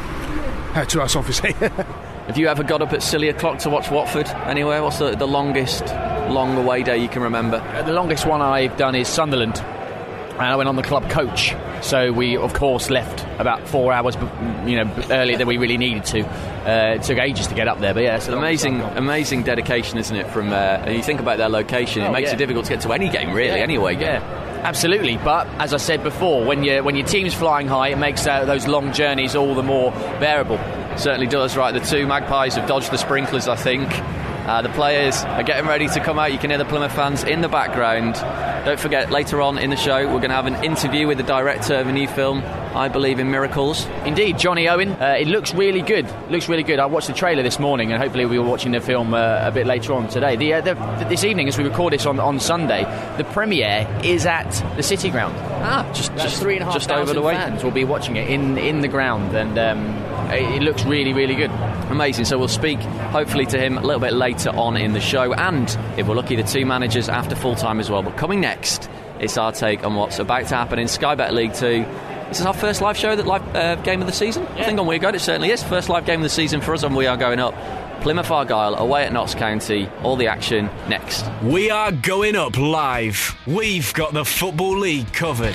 S10: uh, to us, obviously.
S2: Have you ever got up at silly o'clock to watch Watford anywhere? What's the, the longest long away day you can remember?
S12: Uh, the longest one I've done is Sunderland, and I went on the club coach, so we of course left about four hours you know earlier than we really needed to. Uh, it took ages to get up there, but yeah, it's
S2: amazing amazing dedication, isn't it? From uh, you think about their location, it oh, makes
S12: yeah.
S2: it difficult to get to any game really,
S12: yeah.
S2: anyway.
S12: Yeah, absolutely. But as I said before, when you when your team's flying high, it makes uh, those long journeys all the more bearable.
S2: Certainly does. Right, the two Magpies have dodged the sprinklers, I think. Uh, the players are getting ready to come out. You can hear the Plymouth fans in the background. Don't forget, later on in the show, we're going to have an interview with the director of a new film, I Believe in Miracles.
S12: Indeed, Johnny Owen. Uh, it looks really good. Looks really good. I watched the trailer this morning, and hopefully we'll be watching the film uh, a bit later on today. The, uh, the, this evening, as we record this on, on Sunday, the premiere is at the City Ground.
S2: Ah, just
S12: That's
S2: just
S12: three and a half
S2: just
S12: thousand
S2: over the way.
S12: Fans will be watching it in in the ground, and um, it, it looks really, really good.
S2: Amazing. So we'll speak hopefully to him a little bit later on in the show, and if we're lucky, the two managers after full time as well. But coming next, it's our take on what's about to happen in Sky Bet League Two. This is our first live show, that live uh, game of the season. Yeah. I think on We Are Going Up it certainly is. First live game of the season for us on We Are Going Up. Plymouth Argyle away at Notts County. All the action next.
S14: We are going up live. We've got the Football League covered.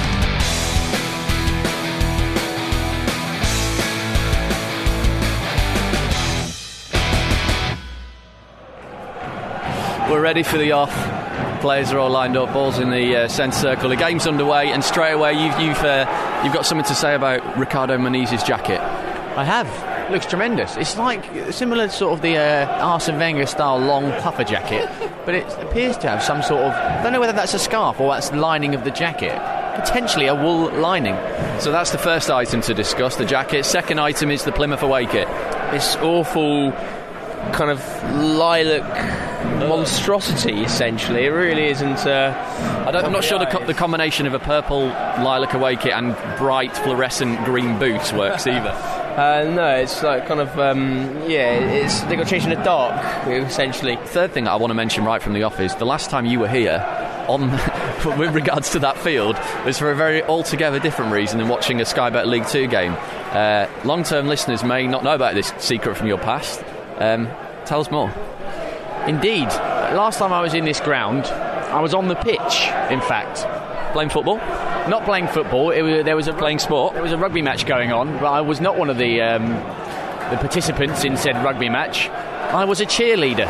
S2: We're ready for the off. Players are all lined up, balls in the uh, centre circle. The game's underway, and straight away you've you've, uh, you've got something to say about Ricardo Muniz's jacket.
S12: I have. It looks tremendous. It's like similar to sort of the uh, Arsene Wenger style long puffer jacket, but it appears to have some sort of, I don't know whether that's a scarf or that's the lining of the jacket. Potentially a wool lining.
S2: So that's the first item to discuss, the jacket. Second item is the Plymouth away kit.
S13: This awful kind of lilac monstrosity, essentially. It really isn't. Uh,
S2: I don't, I'm not sure the, co- the combination of a purple lilac away kit and bright fluorescent green boots works either.
S13: Uh, no, it's like kind of um, yeah. It's they got changed in the dark, essentially.
S2: Third thing I want to mention right from the off is the last time you were here on with regards to that field was for a very altogether different reason than watching a Sky Bet League Two game. Uh, long-term listeners may not know about this secret from your past. Um, tell us more.
S12: Indeed. Last time I was in this ground, I was on the pitch, in fact.
S2: Playing football?
S12: Not playing football. It was, there was a
S2: playing sport.
S12: There was a rugby match going on, but I was not one of the um, the participants in said rugby match. I was a cheerleader.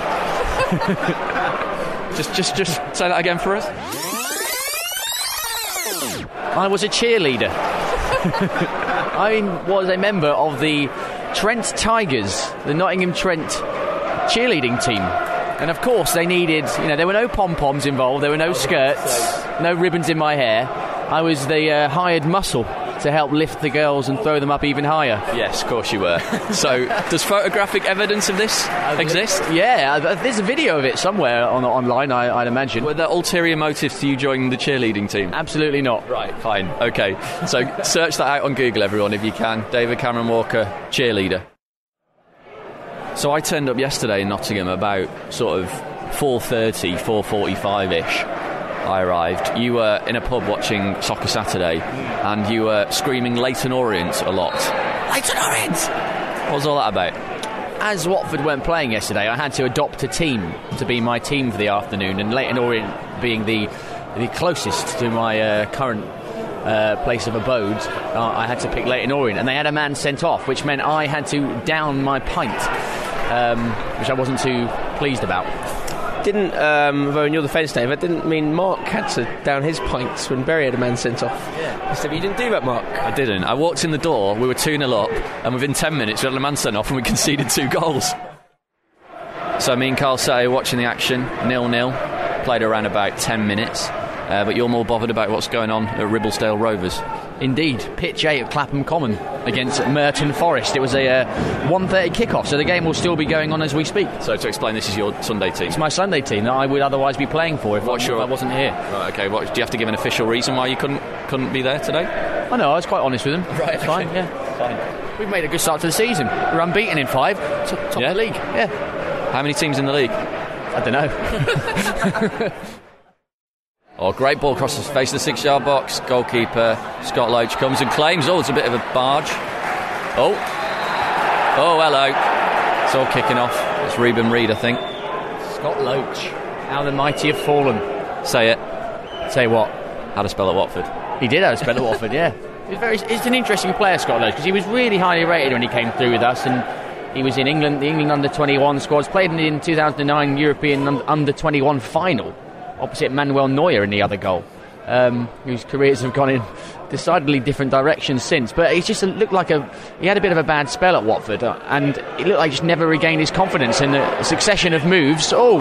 S2: just, just, just say that again for us.
S12: I was a cheerleader. I was a member of the Trent Tigers, the Nottingham Trent cheerleading team. And of course they needed, you know, there were no pom-poms involved, there were no skirts, no ribbons in my hair. I was the uh, hired muscle to help lift the girls and throw them up even higher.
S2: Yes, of course you were. So, does photographic evidence of this exist?
S12: Yeah, there's a video of it somewhere on online, I, I'd imagine.
S2: Were there ulterior motives to you joining the cheerleading team?
S12: Absolutely not.
S2: Right, fine, okay. So, search that out on Google, everyone, if you can. David Cameron Walker, cheerleader. So I turned up yesterday in Nottingham about sort of four thirty, four forty-five-ish. I arrived. You were in a pub watching Soccer Saturday, and you were screaming Leyton Orient a lot. Leyton Orient! What was all that about?
S12: As Watford weren't playing yesterday, I had to adopt a team to be my team for the afternoon, and Leyton Orient being the the closest to my uh, current uh, place of abode, uh, I had to pick Leyton Orient, and they had a man sent off, which meant I had to down my pint, um, which I wasn't too pleased about.
S13: Didn't, um, though in your defence, Dave, that didn't mean Mark had to down his pints when Berry had a man sent off.
S12: Yeah.
S13: So you didn't do that, Mark?
S2: I didn't. I walked in the door, we were two nil up, and within ten minutes we had a man sent off and we conceded two goals. So me and Carl Say watching the action, nil nil, played around about ten minutes, uh, but you're more bothered about what's going on at Ribblesdale Rovers.
S12: Indeed, pitch eight at Clapham Common against Merton Forest. It was a uh, one thirty kickoff, so the game will still be going on as we speak.
S2: So to explain, this is your Sunday team?
S12: It's my Sunday team that I would otherwise be playing for if, I,
S2: your,
S12: if I wasn't here.
S2: Right, okay, what, do you have to give an official reason why you couldn't couldn't be there today?
S12: I know, I was quite honest with them.
S2: Right,
S12: it's fine,
S2: okay.
S12: yeah. Fine. We've made a good start to the season. We're unbeaten in five, top, top
S2: yeah?
S12: of the league. Yeah.
S2: How many teams in the league?
S12: I don't know.
S2: Oh, great ball across the face of the six-yard box. Goalkeeper Scott Loach comes and claims. Oh, it's a bit of a barge. Oh. Oh, hello. It's all kicking off. It's Reuben Reid, I think.
S12: Scott Loach. How the mighty have fallen.
S2: Say it.
S12: Say what?
S2: How to spell at Watford.
S12: He did how to spell at Watford, yeah. He's very. It's an interesting player, Scott Loach, because he was really highly rated when he came through with us, and he was in England, the England under twenty-one squads, played in the two thousand nine European under twenty-one final, opposite Manuel Neuer in the other goal, um, whose careers have gone in decidedly different directions since. But he just looked like a he had a bit of a bad spell at Watford, uh, and it looked like he just never regained his confidence in a succession of moves. Oh,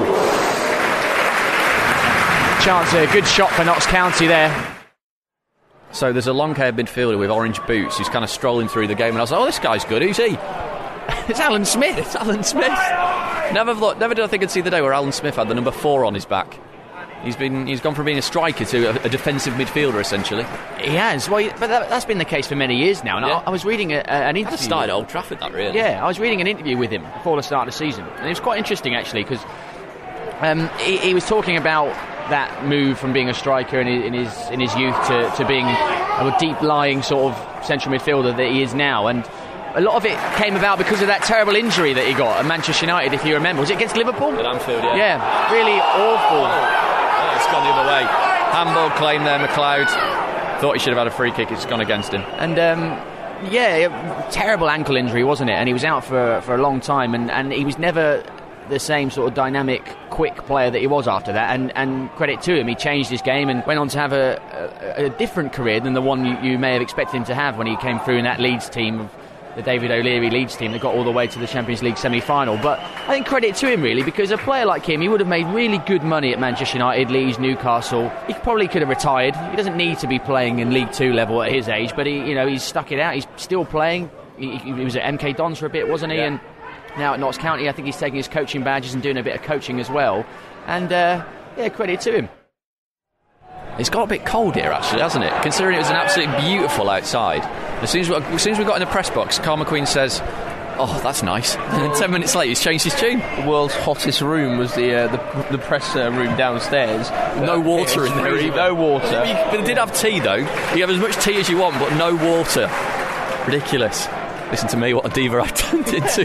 S12: chance, a good shot for Notts County there.
S2: So there's a long-haired midfielder with orange boots who's kind of strolling through the game, and I was like, oh, this guy's good. Who's he?
S12: It's Alan Smith.
S2: It's Alan Smith. Never thought, never did I think I'd see the day where Alan Smith had the number four on his back. He's been he's gone from being a striker to a, a defensive midfielder, essentially.
S12: He has. Well, but that, that's been the case for many years now. And
S2: yeah.
S12: I, I was reading a, a, an interview.
S2: That started at Old Trafford, that really.
S12: Yeah, I was reading an interview with him before the start of the season, and it was quite interesting actually, because um, he, he was talking about that move from being a striker in his in his, in his youth to, to being a deep-lying sort of central midfielder that he is now, and a lot of it came about because of that terrible injury that he got at Manchester United, if you remember. Was it against Liverpool?
S2: At Anfield, yeah.
S12: Yeah, really awful.
S2: Oh, it's gone the other way. Handball claim there, McLeod. Thought he should have had a free kick, it's gone against him.
S12: And, um, yeah, terrible ankle injury, wasn't it? And he was out for, for a long time, and, and he was never the same sort of dynamic, quick player that he was after that, and, and credit to him, he changed his game and went on to have a, a, a different career than the one you, you may have expected him to have when he came through in that Leeds team, the David O'Leary Leeds team that got all the way to the Champions League semi-final. But I think credit to him really, because a player like him, he would have made really good money at Manchester United, Leeds, Newcastle. He probably could have retired. He doesn't need to be playing in League Two level at his age, but he, you know, he's stuck it out. He's still playing. He, he was at M K Dons for a bit, wasn't he?
S2: Yeah.
S12: And now at Notts County, I think he's taking his coaching badges and doing a bit of coaching as well. And uh, yeah, credit to him.
S2: It's got a bit cold here, actually, hasn't it? Considering it was an absolutely beautiful outside. As soon as we, as soon as we got in the press box, Carl McQueen says, "Oh, that's nice." And then ten minutes later, he's changed his tune.
S13: The world's hottest room was the uh, the, the press uh, room downstairs.
S2: No water in there. Either.
S13: No water.
S2: But it did have tea, though. You have as much tea as you want, but no water. Ridiculous. Listen to me, what a diva I've turned into.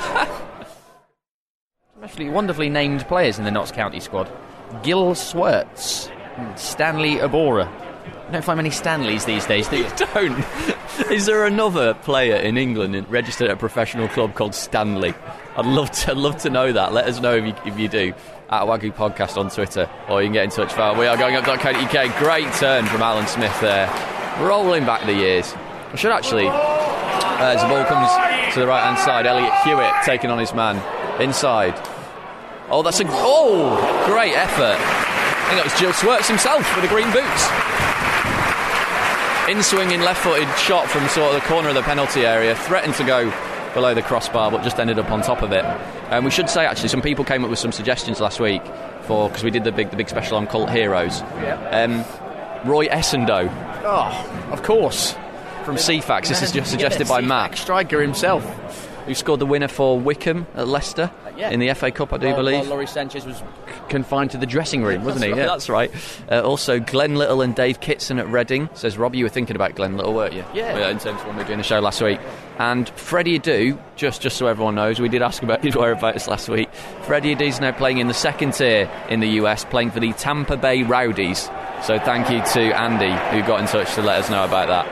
S12: Actually, wonderfully named players in the Notts County squad. Gil Swerts, Stanley Abora. You don't find many Stanleys these days, do you?
S2: You don't. Is there another player in England registered at a professional club called Stanley? I'd love to, I'd love to know that. Let us know if you, if you do. At Wagyu Podcast on Twitter, or you can get in touch via we are going up dot co dot U K. Great turn from Alan Smith there, rolling back the years. I should actually, uh, as the ball comes to the right hand side, Elliot Hewitt taking on his man inside. Oh, that's a oh great effort. I think that was Gil Swerts himself with the green boots. In-swinging left-footed shot from sort of the corner of the penalty area, threatened to go below the crossbar, but just ended up on top of it. And um, we should say, actually, some people came up with some suggestions last week for because we did the big the big special on cult heroes.
S12: Yeah.
S2: Um, Roy Essendon.
S12: Oh, of course.
S2: From C FAX. This is just suggested
S12: yeah,
S2: by
S12: C FAX
S2: Matt.
S12: Striker himself.
S2: who scored the winner for Wickham at Leicester
S3: uh, yeah.
S2: in the F A Cup, I do
S3: while,
S2: believe.
S3: While Laurie Sanchez was c- confined to the dressing room, wasn't
S2: that's
S3: he?
S2: Right,
S3: yeah.
S2: That's right. Uh, also, Glenn Little and Dave Kitson at Reading. Says, Rob, you were thinking about Glenn Little, weren't you?
S3: Yeah.
S2: In terms of when we were doing the show last week. And Freddie Adu, just, just so everyone knows, we did ask about his whereabouts last week. Freddie Adu's now playing in the second tier in the U S, playing for the Tampa Bay Rowdies. So thank you to Andy, who got in touch to let us know about that.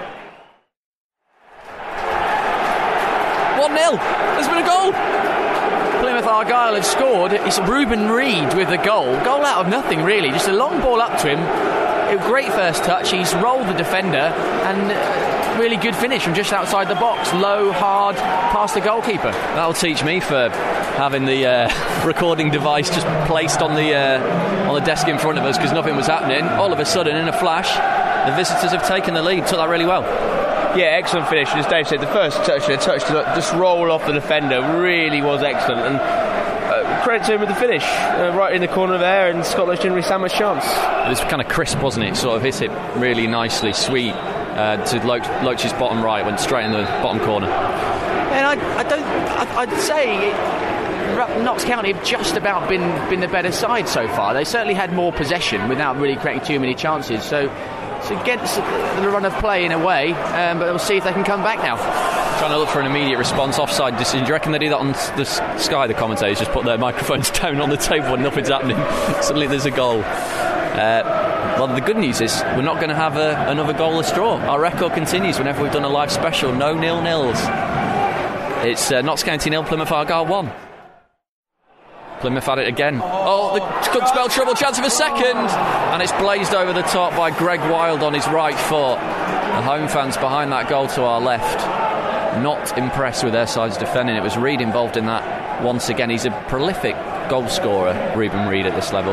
S2: one nil. There's been a goal.
S12: Plymouth Argyle have scored. It's Ruben Reid with the goal. Goal out of nothing, really. Just a long ball up to him. A great first touch. He's rolled the defender and uh, really good finish from just outside the box. Low, hard, past the goalkeeper.
S2: That'll teach me for having the uh, recording device just placed on the uh, on the desk in front of us because nothing was happening. All of a sudden, in a flash, the visitors have taken the lead. Took that really well.
S13: Yeah, excellent finish. As Dave said, the first touch, the touch to just roll off the defender really was excellent. And uh, credit to him with the finish, uh, right in the corner there, and Scotland didn't really stand much chance.
S2: It was kind of crisp, wasn't it? Sort of hit it really nicely, sweet, uh, to Loach, Loach's bottom right, went straight in the bottom corner.
S12: And I, I don't. I, I'd say it, Notts County have just about been been the better side so far. They certainly had more possession without really creating too many chances. So. So against the run of play in a way, um, but we'll see if they can come back now.
S2: Trying to look for an immediate response, offside decision. Do you reckon they do that on the Sky? The commentators just put their microphones down on the table when nothing's happening. Suddenly there's a goal. Uh, well, the good news is we're not going to have a, another goalless draw. Our record continues whenever we've done a live special. No nil-nils. It's uh, Notts County nil, Plymouth Argyle one. Plymouth had it again. Oh, the could spell trouble. Chance of a second, and it's blazed over the top by Greg Wild on his right foot. The home fans behind that goal to our left, not impressed with their side's defending. It was Reid involved in that once again. He's a prolific goal scorer, Ruben Reid, at this level.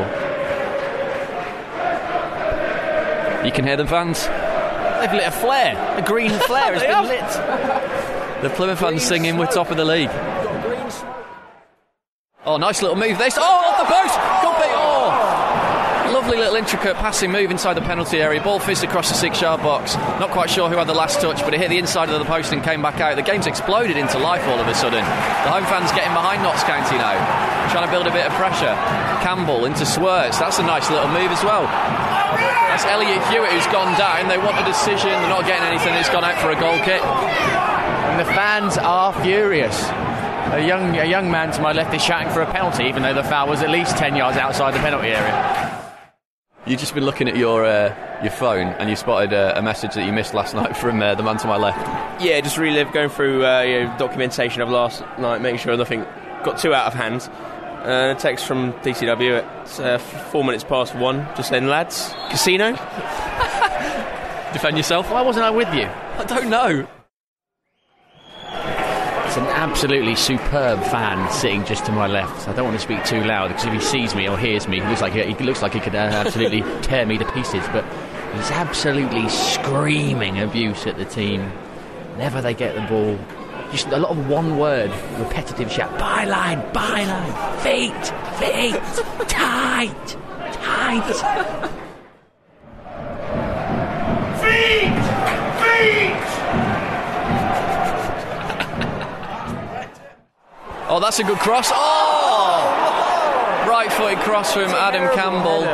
S2: You can hear them, fans.
S12: They've lit a flare. A green flare has been lit.
S2: The Plymouth fans singing, we're top of the league. Oh, nice little move this. Oh, off the post! Could be. Oh! Lovely little intricate passing move inside the penalty area. Ball fizzed across the six-yard box. Not quite sure who had the last touch, but it hit the inside of the post and came back out. The game's exploded into life all of a sudden. The home fans getting behind Notts County now, trying to build a bit of pressure. Campbell into Swerts. That's a nice little move as well. That's Elliot Hewitt who's gone down. They want a decision. They're not getting anything. It's gone out for a goal kick.
S12: And the fans are furious. A young a young man to my left is shouting for a penalty, even though the foul was at least ten yards outside the penalty area.
S2: You've just been looking at your uh, your phone and you spotted uh, a message that you missed last night from uh, the man to my left.
S13: Yeah, just relive, going through uh, you know, documentation of last night, making sure nothing got too out of hand. Uh, a text from D C W at uh, four minutes past one, just saying, lads, casino?
S2: Defend yourself.
S12: Why wasn't I with you?
S2: I don't know.
S12: It's an absolutely superb fan sitting just to my left. I don't want to speak too loud because if he sees me or hears me, he looks like he, he looks like he could uh, absolutely tear me to pieces. But he's absolutely screaming abuse at the team. Whenever they get the ball, just a lot of one-word, repetitive shout: byline, byline, feet, feet, tight, tight.
S15: Feet, feet.
S2: Oh, that's a good cross. Oh! Right-footed cross from Adam Campbell.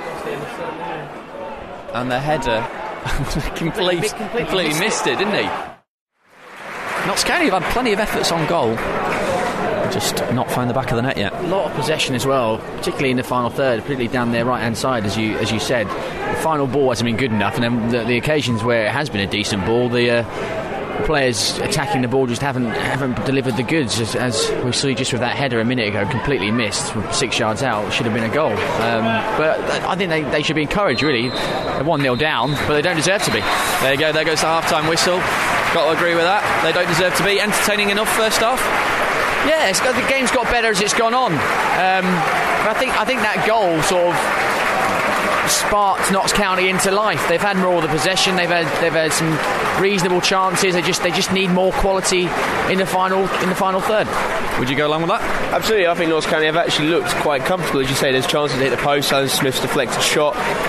S2: And the header complete, completely missed it, didn't he? Notts County have had plenty of efforts on goal. Just not found the back of the net yet.
S12: A lot of possession as well, particularly in the final third, particularly down their right-hand side, as you as you said. The final ball hasn't been good enough, and then the, the occasions where it has been a decent ball, the... Uh, players attacking the ball just haven't haven't delivered the goods, as, as we saw just with that header a minute ago, completely missed from six yards out. It should have been a goal, um, but I think they, they should be encouraged, really. They're one nil down, but they don't deserve to be.
S2: There you go, there goes the half-time whistle. Got to agree with that. They don't deserve to be. Entertaining enough first half?
S12: Yeah, it's got, the game's got better as it's gone on, um, but I think I think that goal sort of sparked Notts County into life. They've had more of the possession. They've had they've had some reasonable chances. They just they just need more quality in the final in the final third.
S2: Would you go along with that?
S13: Absolutely. I think Notts County have actually looked quite comfortable. As you say, there's chances to hit the post. Alan Smith's deflected shot.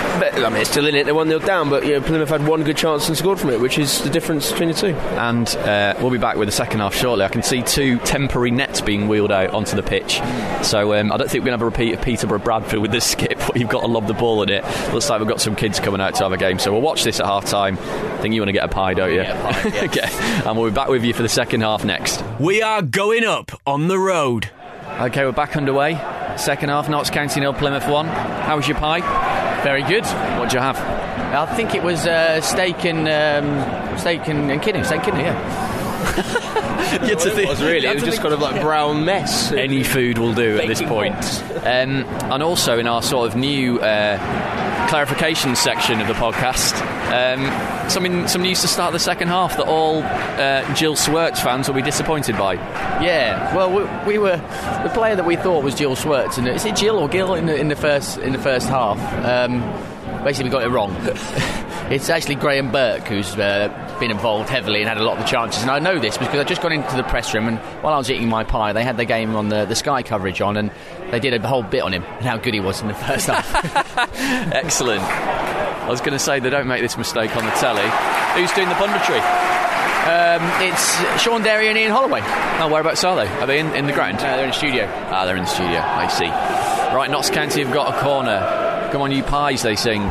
S13: But, I mean, they're still in it. They're one nil down, but you know, Plymouth had one good chance and scored from it, which is the difference between the two.
S2: And uh, we'll be back with the second half shortly. I can see two temporary nets being wheeled out onto the pitch. So um, I don't think we're going to have a repeat of Peterborough Bradford with this skip, but you've got to lob the ball in it. Looks like we've got some kids coming out to have a game. So we'll watch this at half time. I think you want to get a pie, don't you?
S12: Yeah, pie, yeah.
S2: Okay. And we'll be back with you for the second half next.
S14: We are going up on the road.
S2: Okay, we're back underway. Second half, Notts County nil, Plymouth one. How was your pie?
S12: Very good.
S2: What'd you have?
S12: I think it was uh, steak and um, steak and, and kidney. Steak and kidney, yeah.
S13: It was really. It was just kind of like brown mess.
S2: Any food will do at this point. Um, and also in our sort of new uh, clarification section of the podcast, um, something some news to start the second half that all uh, Jill Swerts fans will be disappointed by.
S12: Yeah, well, we, we were the player that we thought was Jill Swerts, and is it Jill or Gil in the, in the first in the first half? Um, basically, we got it wrong. It's actually Graham Burke who's uh, been involved heavily and had a lot of the chances. And I know this because I'd just gone into the press room, and while I was eating my pie, they had the game on the, the Sky coverage on, and they did a whole bit on him and how good he was in the first half.
S2: Excellent. I was going to say they don't make this mistake on the telly. Who's doing the punditry?
S12: Um, it's Sean Derry and Ian Holloway.
S2: Oh, whereabouts are they? Are they in, in the ground?
S12: Uh, they're in the studio.
S2: Ah, they're in the studio. I see. Right, Notts County have got a corner. Come on, you pies, they sing.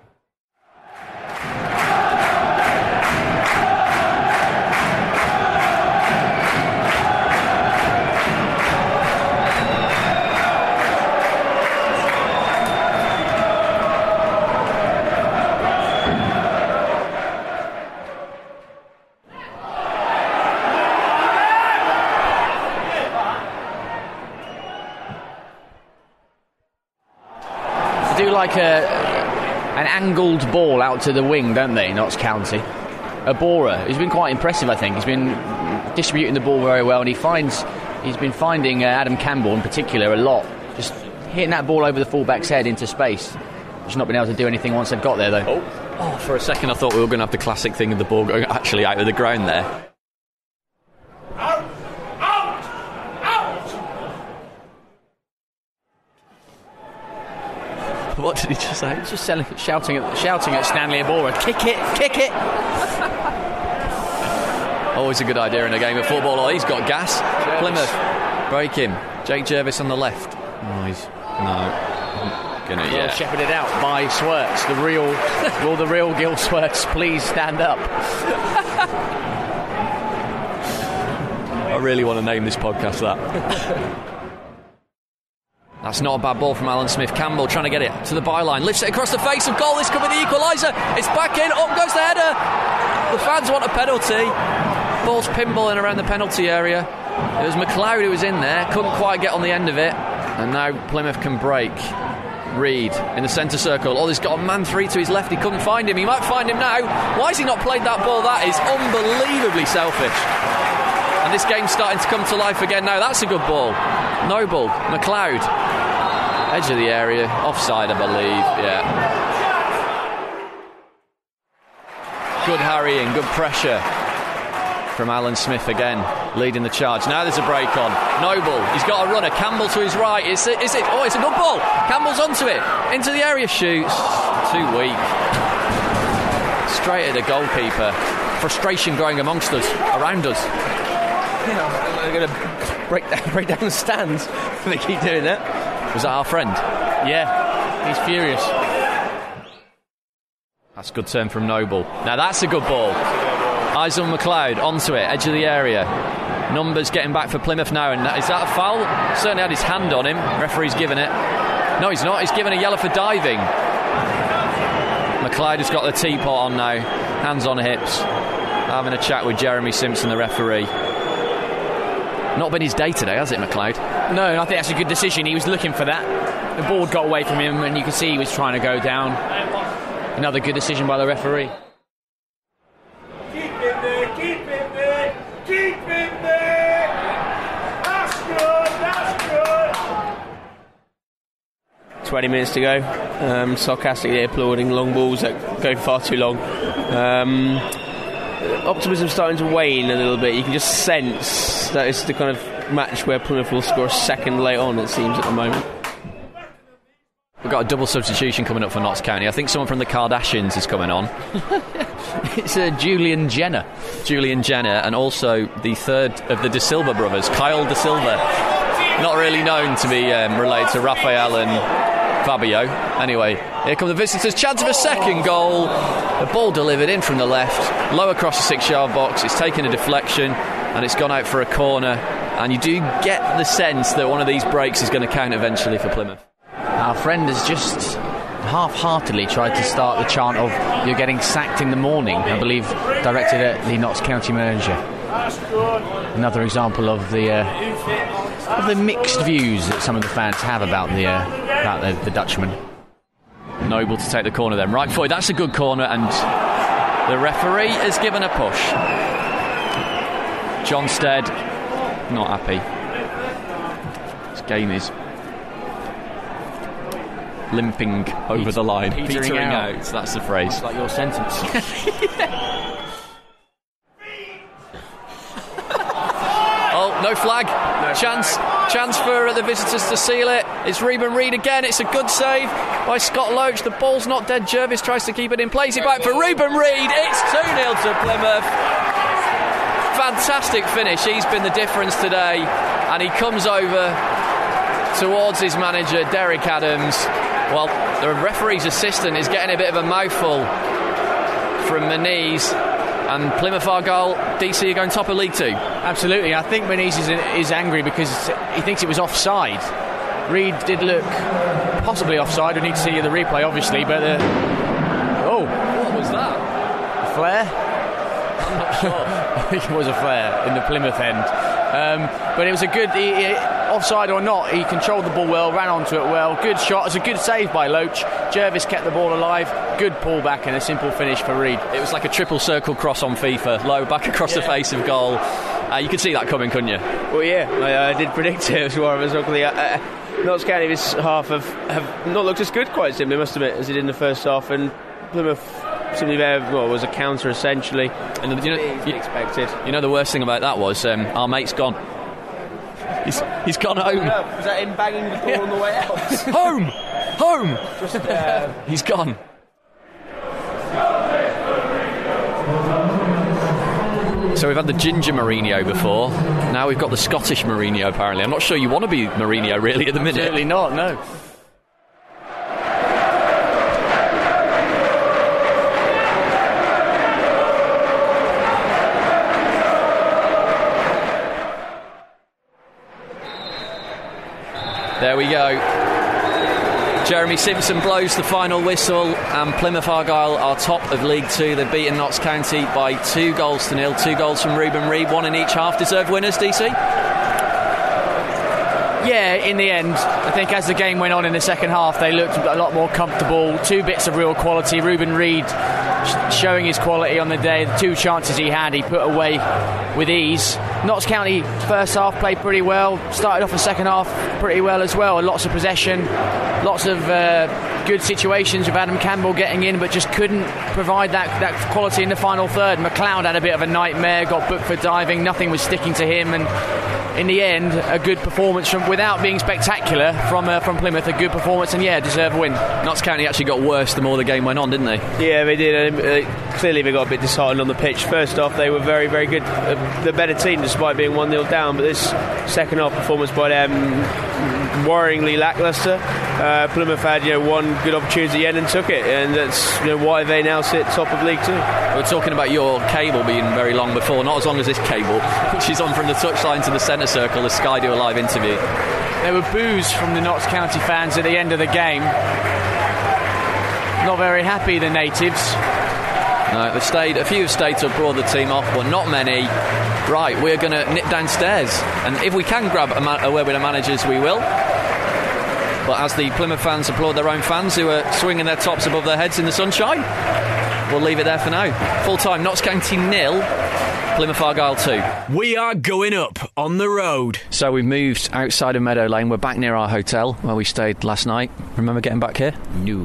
S12: Like a, an angled ball out to the wing, don't they, Notts County? Abora, he's been quite impressive, I think. He's been distributing the ball very well, and he finds he's been finding uh, Adam Campbell in particular a lot, just hitting that ball over the fullback's head into space. He's not been able to do anything once they've got there, though.
S2: Oh, oh for a second I thought we were going to have the classic thing of the ball going actually out of the ground there. What did he just say?
S12: He's just selling, shouting at shouting at Stanley Abora. Kick it, kick it.
S2: Always a good idea in a game of football. Oh, he's got gas. Jervis. Plymouth break him. Jake Jervis on the left. Oh, he's no. Gonna, yeah.
S12: Well, shepherded out by Swerts. The real, will the real Gil Swerts please stand up?
S2: I really want to name this podcast that. That's not a bad ball from Alan Smith. Campbell trying to get it to the byline. Lifts it across the face of goal. This could be the equaliser. It's back in. Up goes the header. The fans want a penalty. Ball's pinballing around the penalty area. It was McLeod who was in there. Couldn't quite get on the end of it. And now Plymouth can break. Reed in the centre circle. Oh, he's got a man three to his left. He couldn't find him. He might find him now. Why has he not played that ball? That is unbelievably selfish. And this game's starting to come to life again now. That's a good ball. Noble, McLeod. Edge of the area, offside I believe, yeah. Good harrying, good pressure from Alan Smith again, leading the charge. Now there's a break on. Noble, he's got a runner. Campbell to his right. Is it? Is it? Oh, it's a good ball. Campbell's onto it. Into the area, shoots. Too weak. Straight at the goalkeeper. Frustration growing amongst us, around us.
S13: You know, they're going to break down, break down the stands if they keep doing that.
S2: Was that our friend?
S12: Yeah, he's furious.
S2: That's a good turn from Noble. Now that's a good ball. Eyes on McLeod, onto it, edge of the area. Numbers getting back for Plymouth now. And is that a foul? Certainly had his hand on him. Referee's given it. No, he's not. He's given a yellow for diving. McLeod has got the teapot on now. Hands on hips. Having a chat with Jeremy Simpson, the referee. Not been his day today, has it, McLeod?
S12: No, and I think that's a good decision. He was looking for that. The ball got away from him, and you can see he was trying to go down. Another good decision by the referee.
S15: Keep it there, keep it there, keep it there. That's good, that's
S13: good. twenty minutes to go. Um, sarcastically applauding long balls that go far too long. Um, optimism's starting to wane a little bit. You can just sense that it's the kind of match where Plymouth will score a second late on, it seems, at the moment.
S2: We've got a double substitution coming up for Notts County. I think someone from the Kardashians is coming on.
S12: It's uh, Julian Jenner.
S2: Julian Jenner, and also the third of the De Silva brothers, Kyle De Silva. Not really known to be um, related to Raphael and Fabio. Anyway, here come the visitors. Chance of a second goal. The ball delivered in from the left, low across the six-yard box. It's taken a deflection, and it's gone out for a corner. And you do get the sense that one of these breaks is going to count eventually for Plymouth.
S12: Our friend has just half-heartedly tried to start the chant of "You're getting sacked in the morning," I believe directed at the Notts County manager. Another example of the uh, of the mixed views that some of the fans have about the uh, about the, the Dutchman.
S2: Noble to take the corner then. Right footed, that's a good corner, and the referee has given a push. John Stead not happy. This game is limping over Peter, the line.
S12: Petering, petering out.
S2: out. That's the phrase.
S12: It's like your sentence.
S2: Oh, no flag. No chance flag. Chance for the visitors to seal it. It's Reuben Reid again. It's a good save by Scott Loach. The ball's not dead. Jervis tries to keep it in. Plays it back for Reuben Reid. It's two nil to Plymouth. Fantastic finish. He's been the difference today. And he comes over towards his manager, Derek Adams. Well, the referee's assistant is getting a bit of a mouthful from Moniz, and Plymouth Argyle, D C are going top of League Two.
S12: Absolutely. I think Moniz is, is angry because he thinks it was offside. Reid did look possibly offside. We need to see the replay, obviously, but uh, oh,
S2: what was that?
S12: A flare?
S2: I'm not sure.
S12: I think it was a flare in the Plymouth end. Um, but it was a good, he, he, offside or not, he controlled the ball well, ran onto it well, good shot. It was a good save by Loach. Jervis kept the ball alive, good pullback and a simple finish for Reid.
S2: It was like a triple circle cross on FIFA, low back across yeah. the face of goal. Uh, you could see that coming, couldn't you?
S13: Well, yeah, I, I did predict it as well as ugly. Uh, Notts County this half have, have not looked as good, quite simply, must admit, as it did in the first half, and Plymouth simply there well, was a counter essentially,
S2: and you know,
S13: you expected.
S2: You know the worst thing about that was um, our mate's gone. He's he's gone home.
S13: Was that him banging the door yeah. on the way out?
S2: Home, home.
S13: Just, uh,
S2: he's gone. So we've had the ginger Mourinho before. Now we've got the Scottish Mourinho. Apparently, I'm not sure you want to be Mourinho really at the minute.
S12: Certainly not. No.
S2: There we go. Jeremy Simpson blows the final whistle, and Plymouth Argyle are top of League Two. They've beaten Notts County by two goals to nil. Two goals from Reuben Reid, one in each half. Deserved winners, D C?
S12: Yeah, in the end, I think as the game went on in the second half, they looked a lot more comfortable. Two bits of real quality. Reuben Reid showing his quality on the day. The two chances he had, he put away with ease. Notts County first half played pretty well. Started off the second half pretty well as well. Lots of possession, lots of uh, good situations with Adam Campbell getting in, but just couldn't provide that, that quality in the final third. McLeod had a bit of a nightmare, got booked for diving. Nothing was sticking to him, and in the end, a good performance from, without being spectacular from uh, from Plymouth. A good performance, and yeah, deserve a win.
S2: Notts County actually got worse the more the game went on, didn't they?
S13: Yeah, they did. Uh, clearly, they got a bit disheartened on the pitch. First off, they were very, very good. Uh, the better team, despite being one nil down. But this second half performance by them, worryingly lacklustre. Uh, Plymouth had you know one good opportunity at the end and took it, and that's you know why they now sit top of League Two.
S2: We were talking about your cable being very long before, not as long as this cable, which is on from the touchline to the centre circle. The Sky do a live interview.
S12: There were boos from the Notts County fans at the end of the game. Not very happy, the natives.
S2: No, they stayed. A few have stayed to applaud the team off, but not many. Right, we're going to nip downstairs, and if we can grab a, man- a word with the managers, we will. But as the Plymouth fans applaud their own fans who are swinging their tops above their heads in the sunshine, we'll leave it there for now. Full time, Notts County nil, Plymouth Argyle two.
S14: We are going up on the road.
S2: So we've moved outside of Meadow Lane. We're back near our hotel where we stayed last night. Remember getting back here?
S3: No.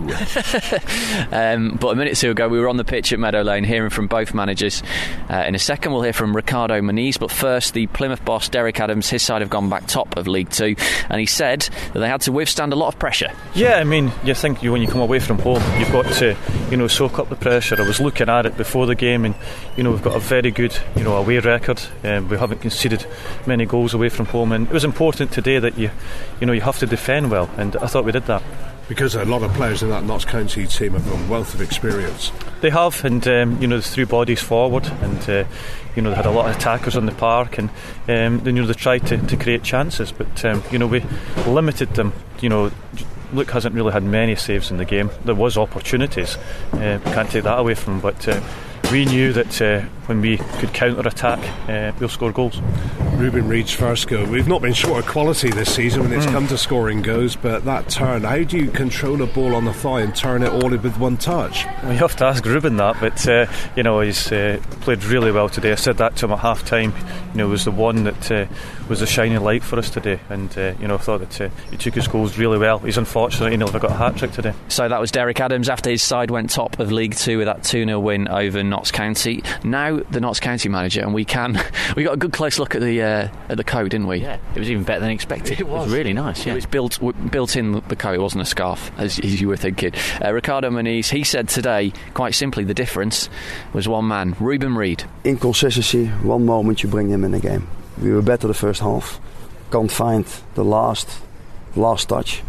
S2: um, but a minute or two ago, we were on the pitch at Meadow Lane hearing from both managers. Uh, in a second, we'll hear from Ricardo Muniz. But first, the Plymouth boss, Derek Adams, his side have gone back top of League Two. And he said that they had to withstand a lot of pressure.
S16: Yeah, I mean, you think you, when you come away from home, you've got to, you know, soak up the pressure. I was looking at it before the game, and you know, we've got a very good, you know, away record. Um, we haven't conceded many goals away from home, and it was important today that you, you know, you have to defend well, and I thought we did that.
S17: Because a lot of players in that Notts County team have a wealth of experience.
S16: They have, and um, you know, there's three bodies forward, and uh, you know, they had a lot of attackers on the park, and um, then you know they tried to, to create chances, but um, you know, we limited them. You know, Luke hasn't really had many saves in the game. There was opportunities, uh, can't take that away from him, but uh, we knew that uh, when we could counter-attack, uh, we'll score goals.
S17: Ruben Reid's first goal. We've not been short of quality this season when it's mm. come to scoring goals, but that turn, how do you control a ball on the thigh and turn it all with one touch?
S16: Well, you have to ask Ruben that, but uh, you know, he's uh, played really well today. I said that to him at half-time. You know, it was the one that uh, was a shining light for us today, and uh, you know, I thought that uh, he took his goals really well. He's unfortunate he never got a hat-trick today.
S2: So that was Derek Adams after his side went top of League Two with that two nil win over Notts County. Now the Notts County manager, and we can we got a good close look at the uh, at the coat, didn't we?
S3: Yeah, it was even better than expected.
S2: It was,
S3: it was really nice. Yeah,
S2: it was built built in the coat. It wasn't a scarf, as, as you were thinking. Uh, Ricardo Muniz, he said today, quite simply, the difference was one man, Ruben Reid.
S18: Inconsistency. One moment you bring him in the game. We were better the first half. Can't find the last last touch.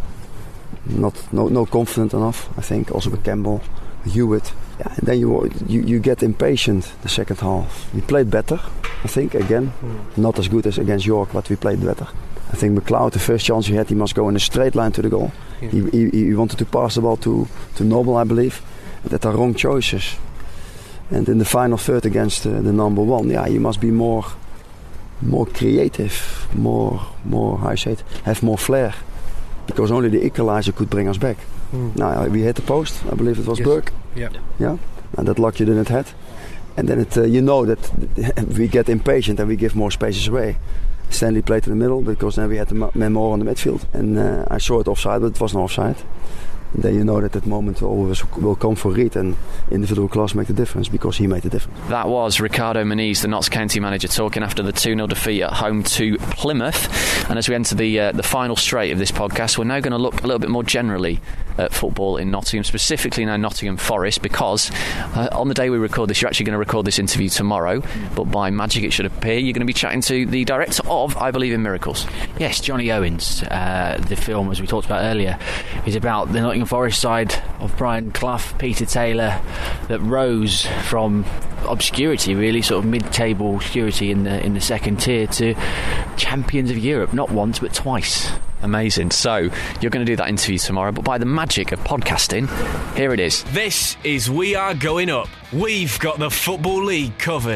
S18: Not no no confident enough. I think also with Campbell, Hewitt. Yeah, and then you, you you get impatient the second half. We played better, I think, again. Mm. Not as good as against York, but we played better. I think McLeod, the first chance he had, he must go in a straight line to the goal. Yeah. He, he, he wanted to pass the ball to, to Noble, I believe. That are wrong choices. And in the final third against uh, the number one, yeah, you must be more more creative, more, more how you say it, have more flair. Because only the equalizer could bring us back. Mm. Now, we hit the post, I believe it was yes. Burke.
S17: Yeah.
S18: Yeah, and that luck you didn't have. And then it, uh, you know that we get impatient and we give more spaces away. Stanley played in the middle because then we had the men more on the midfield. And uh, I saw it offside, but it was no offside. And then you know that that moment always will come for Reid, and individual class make the difference because he made the difference.
S2: That was Ricardo Muniz, the Notts County manager, talking after the two nil defeat at home to Plymouth. And as we enter the uh, the final straight of this podcast, we're now going to look a little bit more generally at football in Nottingham, specifically now Nottingham Forest, because uh, on the day we record this, you're actually going to record this interview tomorrow, but by magic it should appear you're going to be chatting to the director of I Believe in Miracles.
S3: Yes, Johnny Owens. Uh, the film, as we talked about earlier, is about the Nottingham Forest side of Brian Clough, Peter Taylor, that rose from obscurity, really, sort of mid-table obscurity in the in the second tier, to champions of Europe, not once but twice.
S2: Amazing. So you're going to do that interview tomorrow, but by the magic of podcasting, here it is.
S14: This is We Are Going Up. We've got the Football League covered.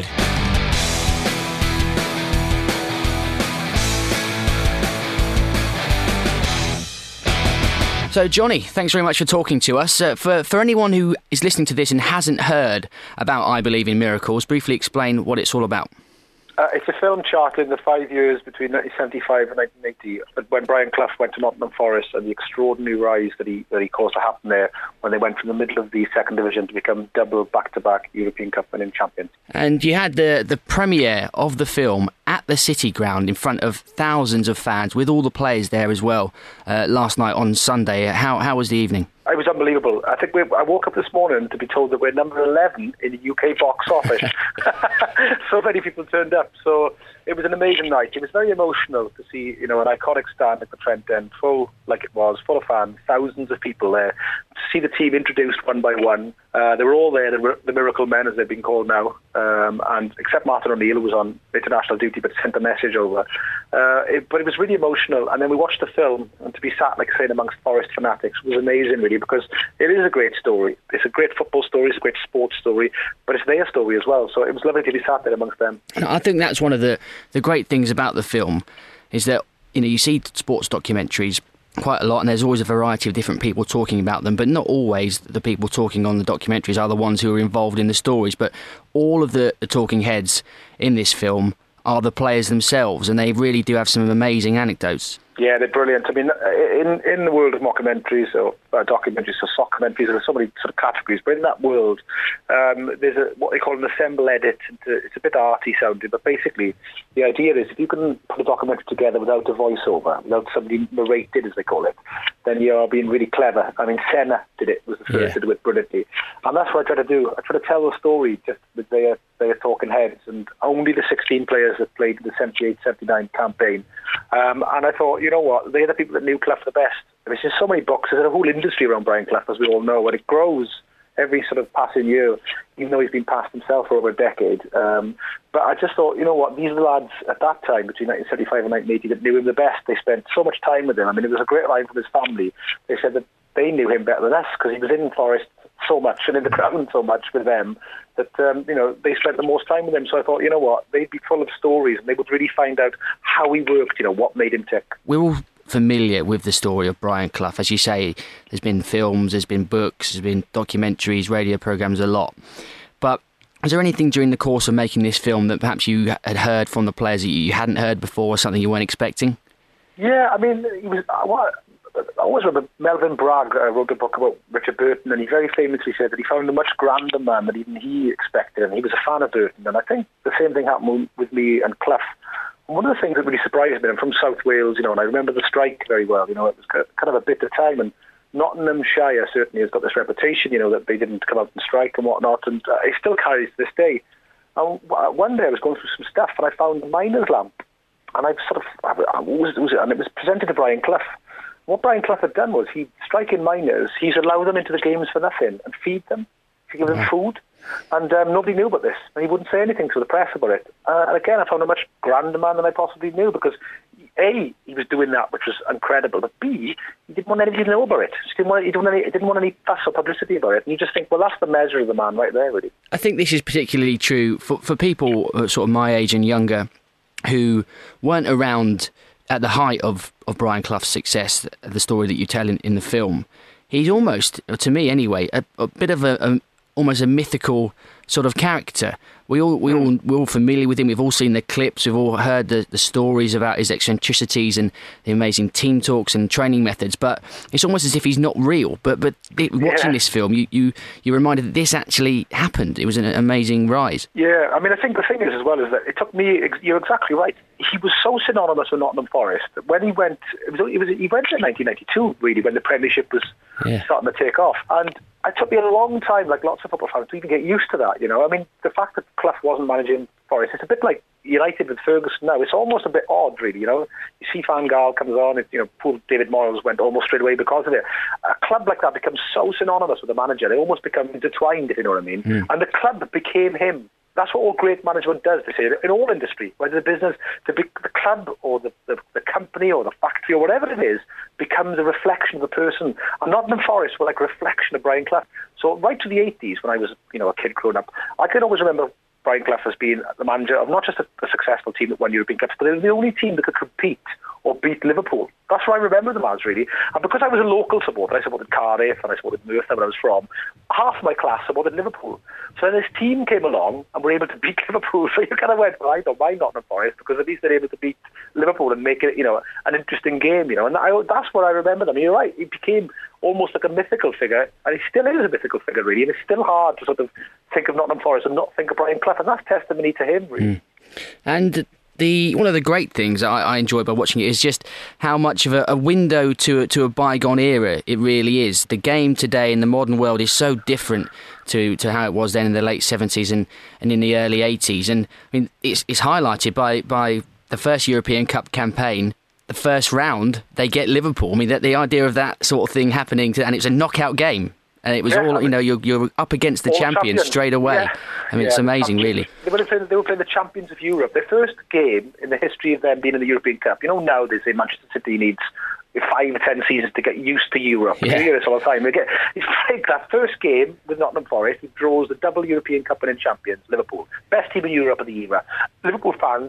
S12: So, Johnny, thanks very much for talking to us. Uh, for, for anyone who is listening to this and hasn't heard about I Believe in Miracles, briefly explain what it's all about.
S19: Uh, it's a film charting the five years between nineteen seventy-five and nineteen eighty, when Brian Clough went to Nottingham Forest, and the extraordinary rise that he that he caused to happen there when they went from the middle of the second division to become double back-to-back European Cup winning champions.
S12: And you had the, the premiere of the film at the City Ground in front of thousands of fans, with all the players there as well, uh, last night on Sunday. How how was the evening?
S19: It was unbelievable. I think we, I woke up this morning to be told that we're number eleven in the U K box office. So many people turned up. So it was an amazing night. It was very emotional to see, you know, an iconic stand at the Trent End, full like it was, full of fans, thousands of people there. To see the team introduced one by one. Uh, they were all there, the, the Miracle Men, as they've been called now. Um, and except Martin O'Neill, who was on international duty but sent a message over. Uh, it, but it was really emotional. And then we watched the film, and to be sat, like saying, amongst Forest fanatics was amazing, really, because it is a great story. It's a great football story, it's a great sports story, but it's their story as well. So it was lovely to be sat there amongst them.
S12: I think that's one of the, the great things about the film, is that, you know, you see sports documentaries, quite a lot, and there's always a variety of different people talking about them, but not always the people talking on the documentaries are the ones who are involved in the stories. But all of the, the talking heads in this film are the players themselves, and they really do have some amazing anecdotes.
S19: Yeah, they're brilliant. I mean, in in the world of mockumentaries or uh, documentaries or sockumentaries, there's so many sort of categories. But in that world, um, there's a, what they call an assemble edit. It's a bit arty sounding, but basically the idea is if you can put a documentary together without a voiceover, without somebody narrated, as they call it, then you're being really clever. I mean, Senna did it, was the first
S12: Yeah.
S19: to do it brilliantly. And that's what I try to do. I try to tell the story just with their, their talking heads, and only the sixteen players that played in the seventy-eight seventy-nine campaign. Um, and I thought, you know what, they're the people that knew Clough the best. There's just so many books, there's a whole industry around Brian Clough, as we all know, and it grows every sort of passing year, even though he's been passed himself for over a decade. Um, but I just thought, you know what, these lads at that time, between nineteen seventy-five and nineteen eighty, that knew him the best, they spent so much time with him. I mean, it was a great line from his family. They said that they knew him better than us, because he was in Forest so much and in the ground so much with them that, um, you know, they spent the most time with him. So I thought, you know what, they'd be full of stories and they would really find out how he worked, you know, what made him tick.
S12: We're all familiar with the story of Brian Clough. As you say, there's been films, there's been books, there's been documentaries, radio programmes, a lot. But was there anything during the course of making this film that perhaps you had heard from the players that you hadn't heard before, or something you weren't expecting?
S19: Yeah, I mean, he was. I, what, I always remember Melvyn Bragg uh, wrote a book about Richard Burton, and he very famously said that he found a much grander man than even he expected, and he was a fan of Burton. And I think the same thing happened with me and Clough. One of the things that really surprised me, I'm from South Wales, you know, and I remember the strike very well. You know, it was kind of a bitter time, and Nottinghamshire certainly has got this reputation, you know, that they didn't come out and strike and whatnot, and uh, it still carries to this day. And one day I was going through some stuff, and I found a miner's lamp, and I sort of, I, I was, it was, and it was presented to Brian Clough. What Brian Clough had done was he'd strike in miners, he'd allow them into the games for nothing and feed them, to give them food. And um, nobody knew about this, and he wouldn't say anything to the press about it. Uh, and again, I found a much grander man than I possibly knew, because A, he was doing that, which was incredible, but B, he didn't want anybody to know about it. He didn't want, he didn't want, any, he didn't want any fuss or publicity about it. And you just think, well, that's the measure of the man right there, really.
S12: I think this is particularly true for, for people sort of my age and younger who weren't around at the height of, of Brian Clough's success, the story that you tell in, in the film. He's almost, to me anyway, a, a bit of a, a almost a mythical sort of character. We all we all we're all familiar with him. We've all seen the clips. We've all heard the, the stories about his eccentricities and the amazing team talks and training methods. But it's almost as if he's not real. But but it, watching
S19: Yeah.
S12: this film, you you you're reminded that this actually happened. It was an amazing rise.
S19: Yeah, I mean, I think the thing is as well is that it took me. ex- You're exactly right. He was so synonymous with Nottingham Forest that when he went, it was, it was he went in nineteen ninety-two really, when the Premiership was
S12: Yeah.
S19: starting to take off, and it took me a long time, like lots of football fans, to even get used to that. You know, I mean, the fact that Clough wasn't managing Forest, it's a bit like United with Ferguson now. It's almost a bit odd, really. You know, you see Van Gaal comes on, it, you know, poor David Moyes went almost straight away because of it. A club like that becomes so synonymous with the manager; they almost become intertwined, if you know what I mean.
S12: Mm.
S19: And the club became him. That's what all great management does, they say, in all industry, whether the business, the, big, the club or the, the, the company or the factory or whatever it is, becomes a reflection of the person. And Nottingham Forest were like a reflection of Brian Clough. So right to the eighties, when I was, you know, a kid growing up, I can always remember Brian Clough as being the manager of not just a, a successful team that won European Cups, but they were the only team that could compete or beat Liverpool. That's what I remember them as, really. And because I was a local supporter, I supported Cardiff and I supported Merthyr, where I was from, half my class supported Liverpool. So then this team came along and were able to beat Liverpool. So you kind of went, well, I don't mind Nottingham Forest, because at least they're able to beat Liverpool and make it, you know, an interesting game, you know. And I, that's what I remember them. You're right, he became almost like a mythical figure, and he still is a mythical figure, really. And it's still hard to sort of think of Nottingham Forest and not think of Brian Clough, and that's testimony to him, really.
S12: Mm. And the one of the great things I, I enjoy by watching it is just how much of a, a window to a, to a bygone era it really is. The game today in the modern world is so different to, to how it was then in the late seventies and, and in the early eighties. And I mean, it's, it's highlighted by, by the first European Cup campaign. The first round, they get Liverpool. I mean, that the idea of that sort of thing happening, to, and it was a knockout game. And it was
S19: Yeah,
S12: all,
S19: I mean,
S12: you know, you're, you're up against the
S19: all
S12: champions
S19: champions.
S12: straight away.
S19: Yeah.
S12: I mean,
S19: Yeah,
S12: it's amazing,
S19: champions.
S12: really.
S19: They were, playing, they were playing the champions of Europe. Their first game in the history of them being in the European Cup. You know, now they say Manchester City needs five or ten seasons to get used to Europe.
S12: Yeah.
S19: You hear this all the time. They get, it's like that first game with Nottingham Forest, it draws the double European Cup winning champions, Liverpool. Best team in Europe of the era. Liverpool fans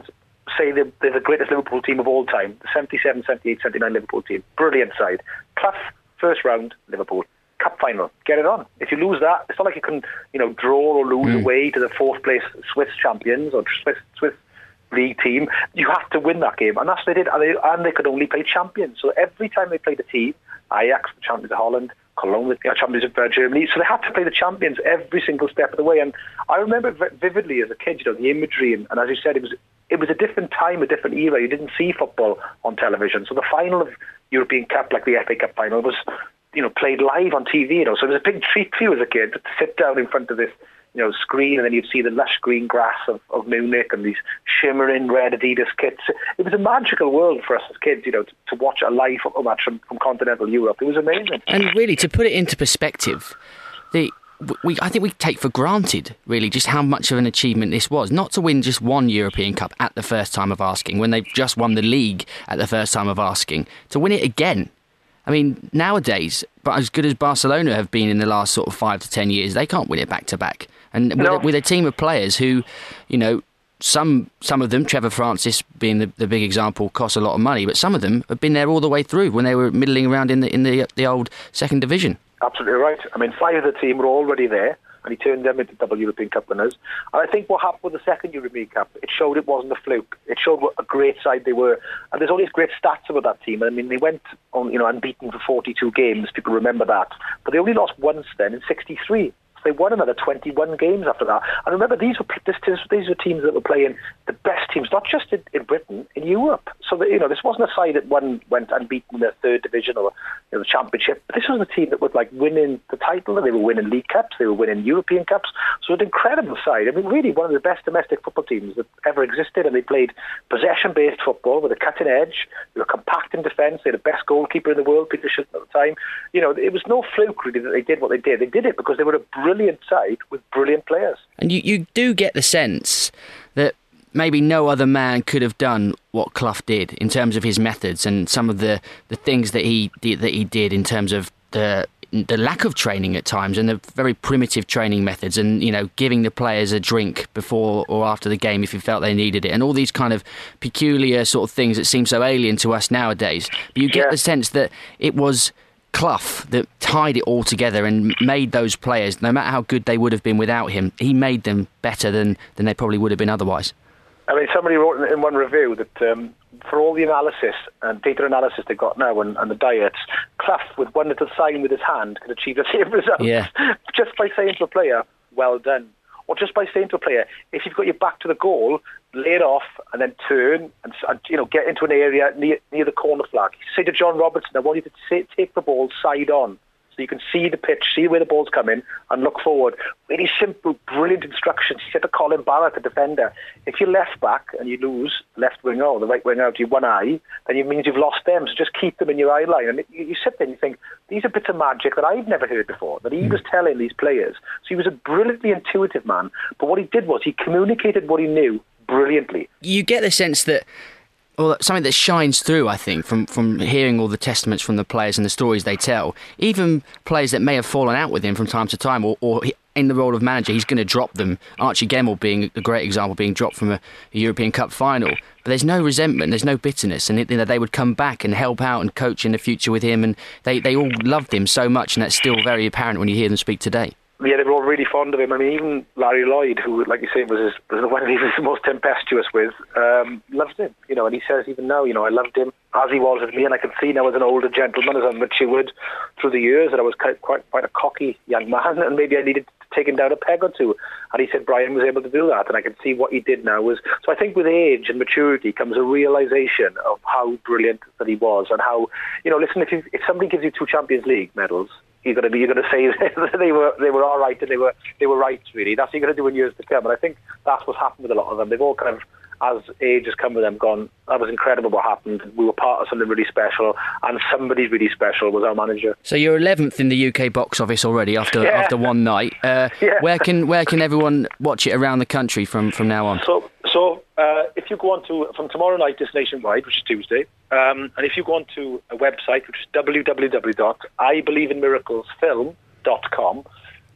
S19: say they're, they're the greatest Liverpool team of all time, the seventy-seven, seventy-eight, seventy-nine Liverpool team. Brilliant side. Clough, first round, Liverpool. Cup final, get it on. If you lose that, it's not like you can, you know, draw or lose mm. away to the fourth place Swiss champions or Swiss, Swiss league team. You have to win that game, and that's what they did. And they, and they could only play champions. So every time they played a team, Ajax, the champions of Holland, Cologne, the champions of uh, Germany, so they had to play the champions every single step of the way. And I remember vividly as a kid, you know, the imagery, and, and as you said, it was it was a different time, a different era. You didn't see football on television, so the final of European Cup, like the F A Cup final, was, you know, played live on T V. You know, so it was a big treat for you as a kid to sit down in front of this, you know, screen, and then you'd see the lush green grass of, of Munich and these shimmering red Adidas kits. It was a magical world for us as kids, you know, to, to watch a live football match from, from continental Europe. It was amazing.
S12: And really, to put it into perspective, the we I think we take for granted, really, just how much of an achievement this was. Not to win just one European Cup at the first time of asking, when they've just won the league at the first time of asking, to win it again. I mean, nowadays, but as good as Barcelona have been in the last sort of five to ten years, they can't win it back to back. And with, no. a, with a team of players who, you know, some some of them, Trevor Francis being the, the big example, cost a lot of money, but some of them have been there all the way through when they were middling around in the in the the old second division.
S19: Absolutely right. I mean, five of the team were already there, and he turned them into double European Cup winners. And I think what happened with the second European Cup, it showed it wasn't a fluke. It showed what a great side they were. And there's all these great stats about that team. I mean, they went on, you know, unbeaten for forty-two games. People remember that. But they only lost once then in sixty-three. They won another twenty-one games after that. And remember, these were this, these were teams that were playing the best teams, not just in, in Britain, in Europe. So that, you know, this wasn't a side that one went unbeaten in the third division or, you know, the championship. This was a team that was like winning the title. They were winning League Cups. They were winning European Cups. So an incredible side. I mean, really one of the best domestic football teams that ever existed. And they played possession-based football with a cutting edge. They were compact in defence. They had the best goalkeeper in the world, Peter Shilton, at the time. You know, it was no fluke really that they did what they did. They did it because they were a brilliant brilliant side with brilliant players.
S12: And you, you do get the sense that maybe no other man could have done what Clough did in terms of his methods and some of the, the things that he did, that he did in terms of the the lack of training at times and the very primitive training methods, and, you know, giving the players a drink before or after the game if he felt they needed it, and all these kind of peculiar sort of things that seem so alien to us nowadays. But you get yeah. the sense that it was Clough that tied it all together and made those players, no matter how good they would have been without him, he made them better than, than they probably would have been otherwise.
S19: I mean, somebody wrote in one review that um, for all the analysis and data analysis they've got now and, and the diets, Clough, with one little sign with his hand, could achieve the same results.
S12: Yeah.
S19: Just by saying to a player, well done. Or just by saying to a player, if you've got your back to the goal, lay it off and then turn and, and you know, get into an area near, near the corner flag. Say to John Robertson, I want you to say, take the ball side on, so you can see the pitch, see where the ball's coming, and look forward. Really simple, brilliant instructions. He said to Colin Barrett, the defender, if you're left back and you lose left winger or the right winger out to your one eye, then it means you've lost them. So just keep them in your eye line. And you, you sit there and you think, these are bits of magic that I've never heard before, that he mm. was telling these players. So he was a brilliantly intuitive man. But what he did was he communicated what he knew brilliantly.
S12: You get the sense that, well, something that shines through, I think, from, from hearing all the testaments from the players and the stories they tell, even players that may have fallen out with him from time to time, or, or in the role of manager, he's going to drop them. Archie Gemmill being a great example, being dropped from a, a European Cup final. But there's no resentment, there's no bitterness, and it, you know, they would come back and help out and coach in the future with him, and they, they all loved him so much, and that's still very apparent when you hear them speak today.
S19: Yeah, they were all really fond of him. I mean, even Larry Lloyd, who, like you say, was, his, was the one he was the most tempestuous with, um, loved him. You know, and he says even now, you know, I loved him as he was with me, and I can see now as an older gentleman, as I'm matured through the years, that I was quite, quite, quite a cocky young man, and maybe I needed to take him down a peg or two. And he said Brian was able to do that, and I can see what he did now was. So I think with age and maturity comes a realisation of how brilliant that he was, and how, you know, listen, if you, if somebody gives you two Champions League medals, you're going to be, you're going to say that they were they were all right and they were they were right, really. That's what you're going to do in years to come. And I think that's what's happened with a lot of them. They've all kind of, as age has come with them, gone, that was incredible what happened. We were part of something really special, and somebody really special was our manager.
S12: So you're eleventh in the U K box office already after
S19: yeah.
S12: after one night. Uh,
S19: yeah.
S12: Where can where can everyone watch it around the country from, from now on?
S19: So so uh, if you go on to, from tomorrow night, it's nationwide, which is Tuesday. Um, and if you go on to a website, which is w w w dot i believe in miracles film dot com,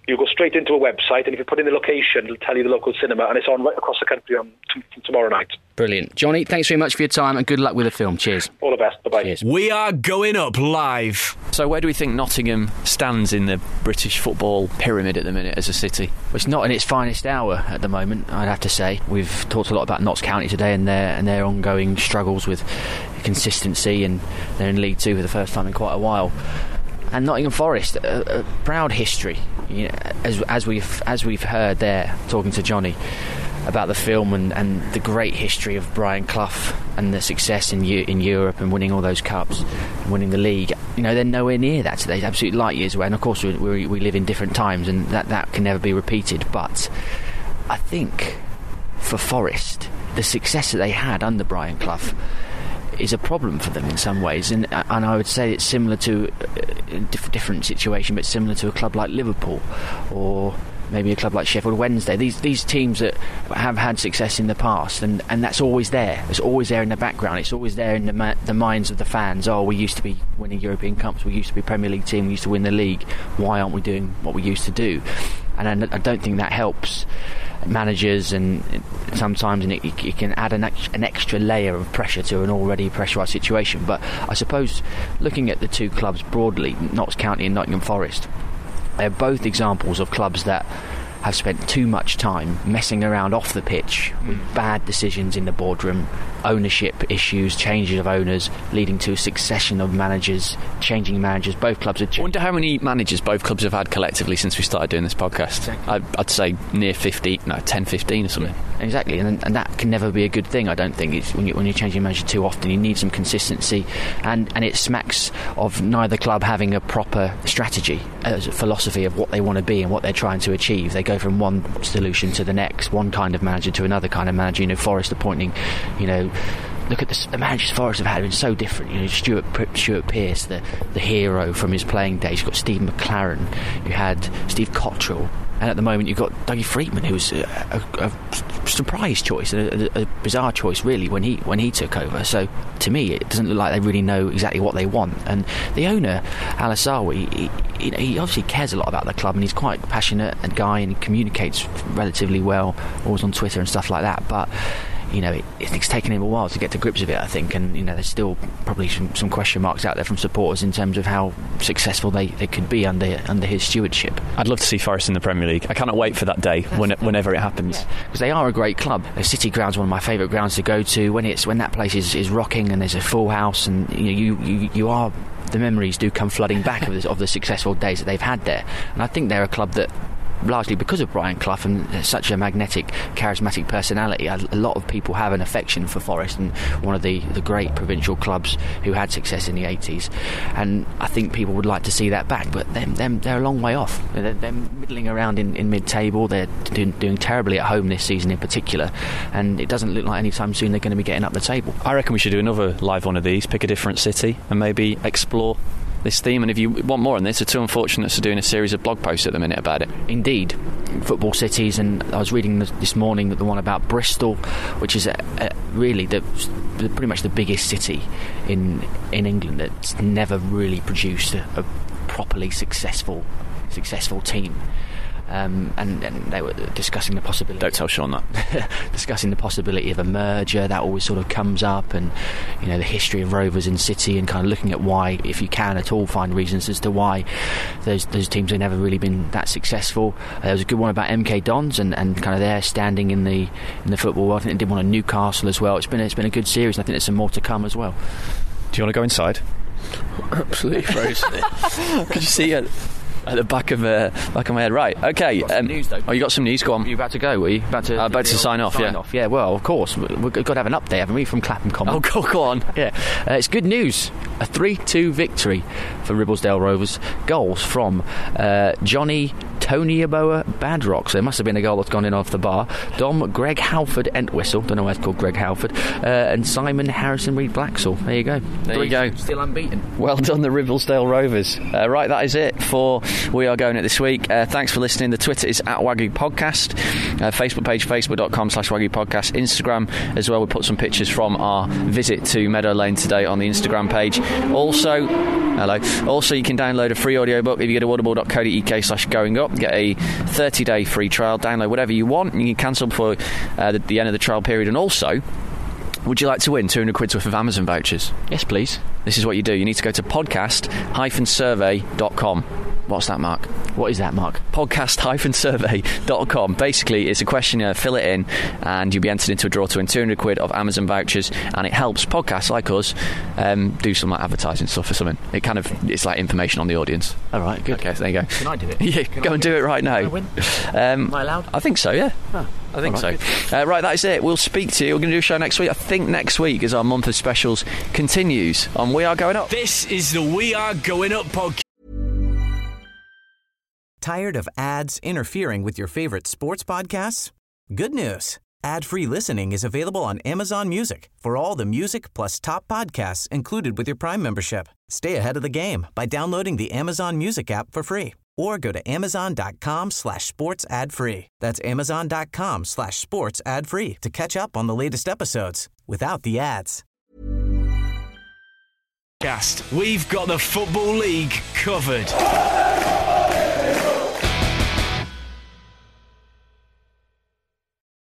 S19: You go straight into a website, and if you put in the location, it'll tell you the local cinema, and it's on right across the country on t- tomorrow night.
S12: Brilliant. Johnny, thanks very much for your time, and good luck with the film. Cheers.
S19: All the best. Bye-bye.
S12: Cheers.
S14: We are going up live.
S2: So where do we think Nottingham stands in the British football pyramid at the minute as a city?
S12: Well, it's not in its finest hour at the moment, I'd have to say. We've talked a lot about Notts County today and their and their ongoing struggles with consistency, and they're in League Two for the first time in quite a while. And Nottingham Forest, a, a proud history, you know, as as we've as we've heard there, talking to Johnny about the film and, and the great history of Brian Clough and the success in U- in Europe and winning all those cups, and winning the league. You know, they're nowhere near that today. Absolute light years away. And of course, we, we we live in different times, and that that can never be repeated. But I think for Forest, the success that they had under Brian Clough is a problem for them in some ways, and and I would say it's similar to a diff- different situation, but similar to a club like Liverpool or maybe a club like Sheffield Wednesday. These these teams that have had success in the past, and, and that's always there. It's always there in the background. It's always there in the ma- the minds of the fans. Oh, we used to be winning European Cups. We used to be a Premier League team. We used to win the league. Why aren't we doing what we used to do? And I, I don't think that helps managers, and sometimes and it, it can add an, an extra layer of pressure to an already pressurised situation. But I suppose looking at the two clubs broadly, Notts County and Nottingham Forest, they're both examples of clubs that have spent too much time messing around off the pitch with bad decisions in the boardroom, ownership issues, changes of owners, leading to a succession of managers, changing managers. Both clubs are ch-
S2: I wonder how many managers both clubs have had collectively since we started doing this podcast.
S12: Exactly.
S2: I'd, I'd say near fifty, no, ten, fifteen or something.
S12: Yeah, exactly, and, and that can never be a good thing, I don't think. It's when, you, when you're changing manager too often, you need some consistency, and, and it smacks of neither club having a proper strategy, as a philosophy of what they want to be and what they're trying to achieve. They go from one solution to the next, one kind of manager to another kind of manager. You know, Forest appointing, you know, look at the, the managers Forest have had been so different. You know, Stuart Stuart Pearce, the the hero from his playing days. You've got Steve McLaren. You had Steve Cottrell. And at the moment you've got Dougie Freedman, who was a, a, a surprise choice, a, a, a bizarre choice really when he when he took over. So to me it doesn't look like they really know exactly what they want. And the owner, Al Asawi, he, he obviously cares a lot about the club, and he's quite a passionate guy, and he communicates relatively well, always on Twitter and stuff like that. But you know, it, it's taken him a while to get to grips with it, I think, and you know, there's still probably some, some question marks out there from supporters in terms of how successful they, they could be under under his stewardship.
S2: I'd love to see Forest in the Premier League. I cannot wait for that day when, whenever it happens.
S12: Because they are a great club. The City Ground's one of my favourite grounds to go to. When it's when that place is, is rocking and there's a full house, and you know, you, you, you are the memories do come flooding back of, the, of the successful days that they've had there. And I think they're a club that, largely because of Brian Clough and such a magnetic, charismatic personality, a lot of people have an affection for Forest, and one of the, the great provincial clubs who had success in the eighties. And I think people would like to see that back, but them, them, they're a long way off. They're, they're middling around in, in mid-table. They're doing, doing terribly at home this season in particular, and it doesn't look like anytime soon they're going to be getting up the table.
S2: I reckon we should do another live one of these, pick a different city and maybe explore this theme. And if you want more on this, the Two Unfortunates are doing a series of blog posts at the minute about it.
S12: Indeed, football cities, and I was reading this morning that the one about Bristol, which is a, a really the, the pretty much the biggest city in in England that's never really produced a, a properly successful successful team. Um, and, and they were discussing the possibility.
S2: Don't tell Sean that.
S12: discussing the possibility of a merger that always sort of comes up, and you know, the history of Rovers and City, and kind of looking at why, if you can at all, find reasons as to why those those teams have never really been that successful. Uh, there was a good one about M K Dons and, and kind of their standing in the in the football world. I think they did one on Newcastle as well. It's been it's been a good series, and I think there's some more to come as well.
S2: Do you want to go inside?
S13: Absolutely, frozen.
S2: Could you see it? At the back of uh, back of my head, right? Okay.
S12: Um, news, though.
S2: Oh, you got some news. Go on.
S12: You about to go? Were you about to?
S2: Uh, about to sign off.
S12: Sign
S2: yeah.
S12: Off. Yeah. Well, of course. We've got to have an update, haven't we, from Clapham Common?
S2: Oh, go, go on.
S12: Yeah. Uh, it's good news. A three two victory for Ribblesdale Rovers. Goals from uh, Johnny Tony Aboa Badrock. So there must have been a goal that's gone in off the bar. Dom Greg Halford Entwistle. Don't know why it's called Greg Halford. Uh, and Simon Harrison Reed Blacksall. There you go.
S2: There
S12: Three,
S2: you go.
S12: Still unbeaten.
S2: Well done, the Ribblesdale Rovers. Uh, right, that is it for We Are Going It this week. Uh, thanks for listening. The Twitter is at Wagyu Podcast. Uh, Facebook page, facebook.com slash Wagyu Podcast. Instagram as well. We put some pictures from our visit to Meadow Lane today on the Instagram page. Also, hello. Also, you can download a free audiobook if you go to audible.co.uk slash going up. get a thirty-day free trial. Download whatever you want, and you can cancel before uh, the, the end of the trial period. And also, would you like to win two hundred quid's worth of Amazon vouchers?
S12: Yes, please.
S2: This is what you do. You need to go to podcast dash survey dot com. What's that, Mark?
S12: What is that, Mark?
S2: podcast dash survey dot com. Basically, it's a questionnaire, fill it in, and you'll be entered into a draw to win two hundred quid of Amazon vouchers, and it helps podcasts like us um, do some like advertising stuff or something. It kind of, it's like information on the audience.
S12: All right, good.
S2: Okay, so there you go.
S12: Can I do it?
S2: Yeah,
S12: Can
S2: go
S12: I
S2: and do it right now.
S12: Can I win?
S2: Um,
S12: Am I allowed?
S2: I think so, yeah.
S12: Oh.
S2: I think
S12: All right,
S2: so. Uh, right, that is it. We'll speak to you. We're going to do a show next week. I think next week, as our month of specials continues on We Are Going Up.
S14: This is the We Are Going Up podcast.
S20: Tired of ads interfering with your favorite sports podcasts? Good news. Ad-free listening is available on Amazon Music for all the music plus top podcasts included with your Prime membership. Stay ahead of the game by downloading the Amazon Music app for free or go to amazon.com slash sports ad free. That's amazon.com slash sports ad free to catch up on the latest episodes without the ads.
S14: We've got the Football League covered.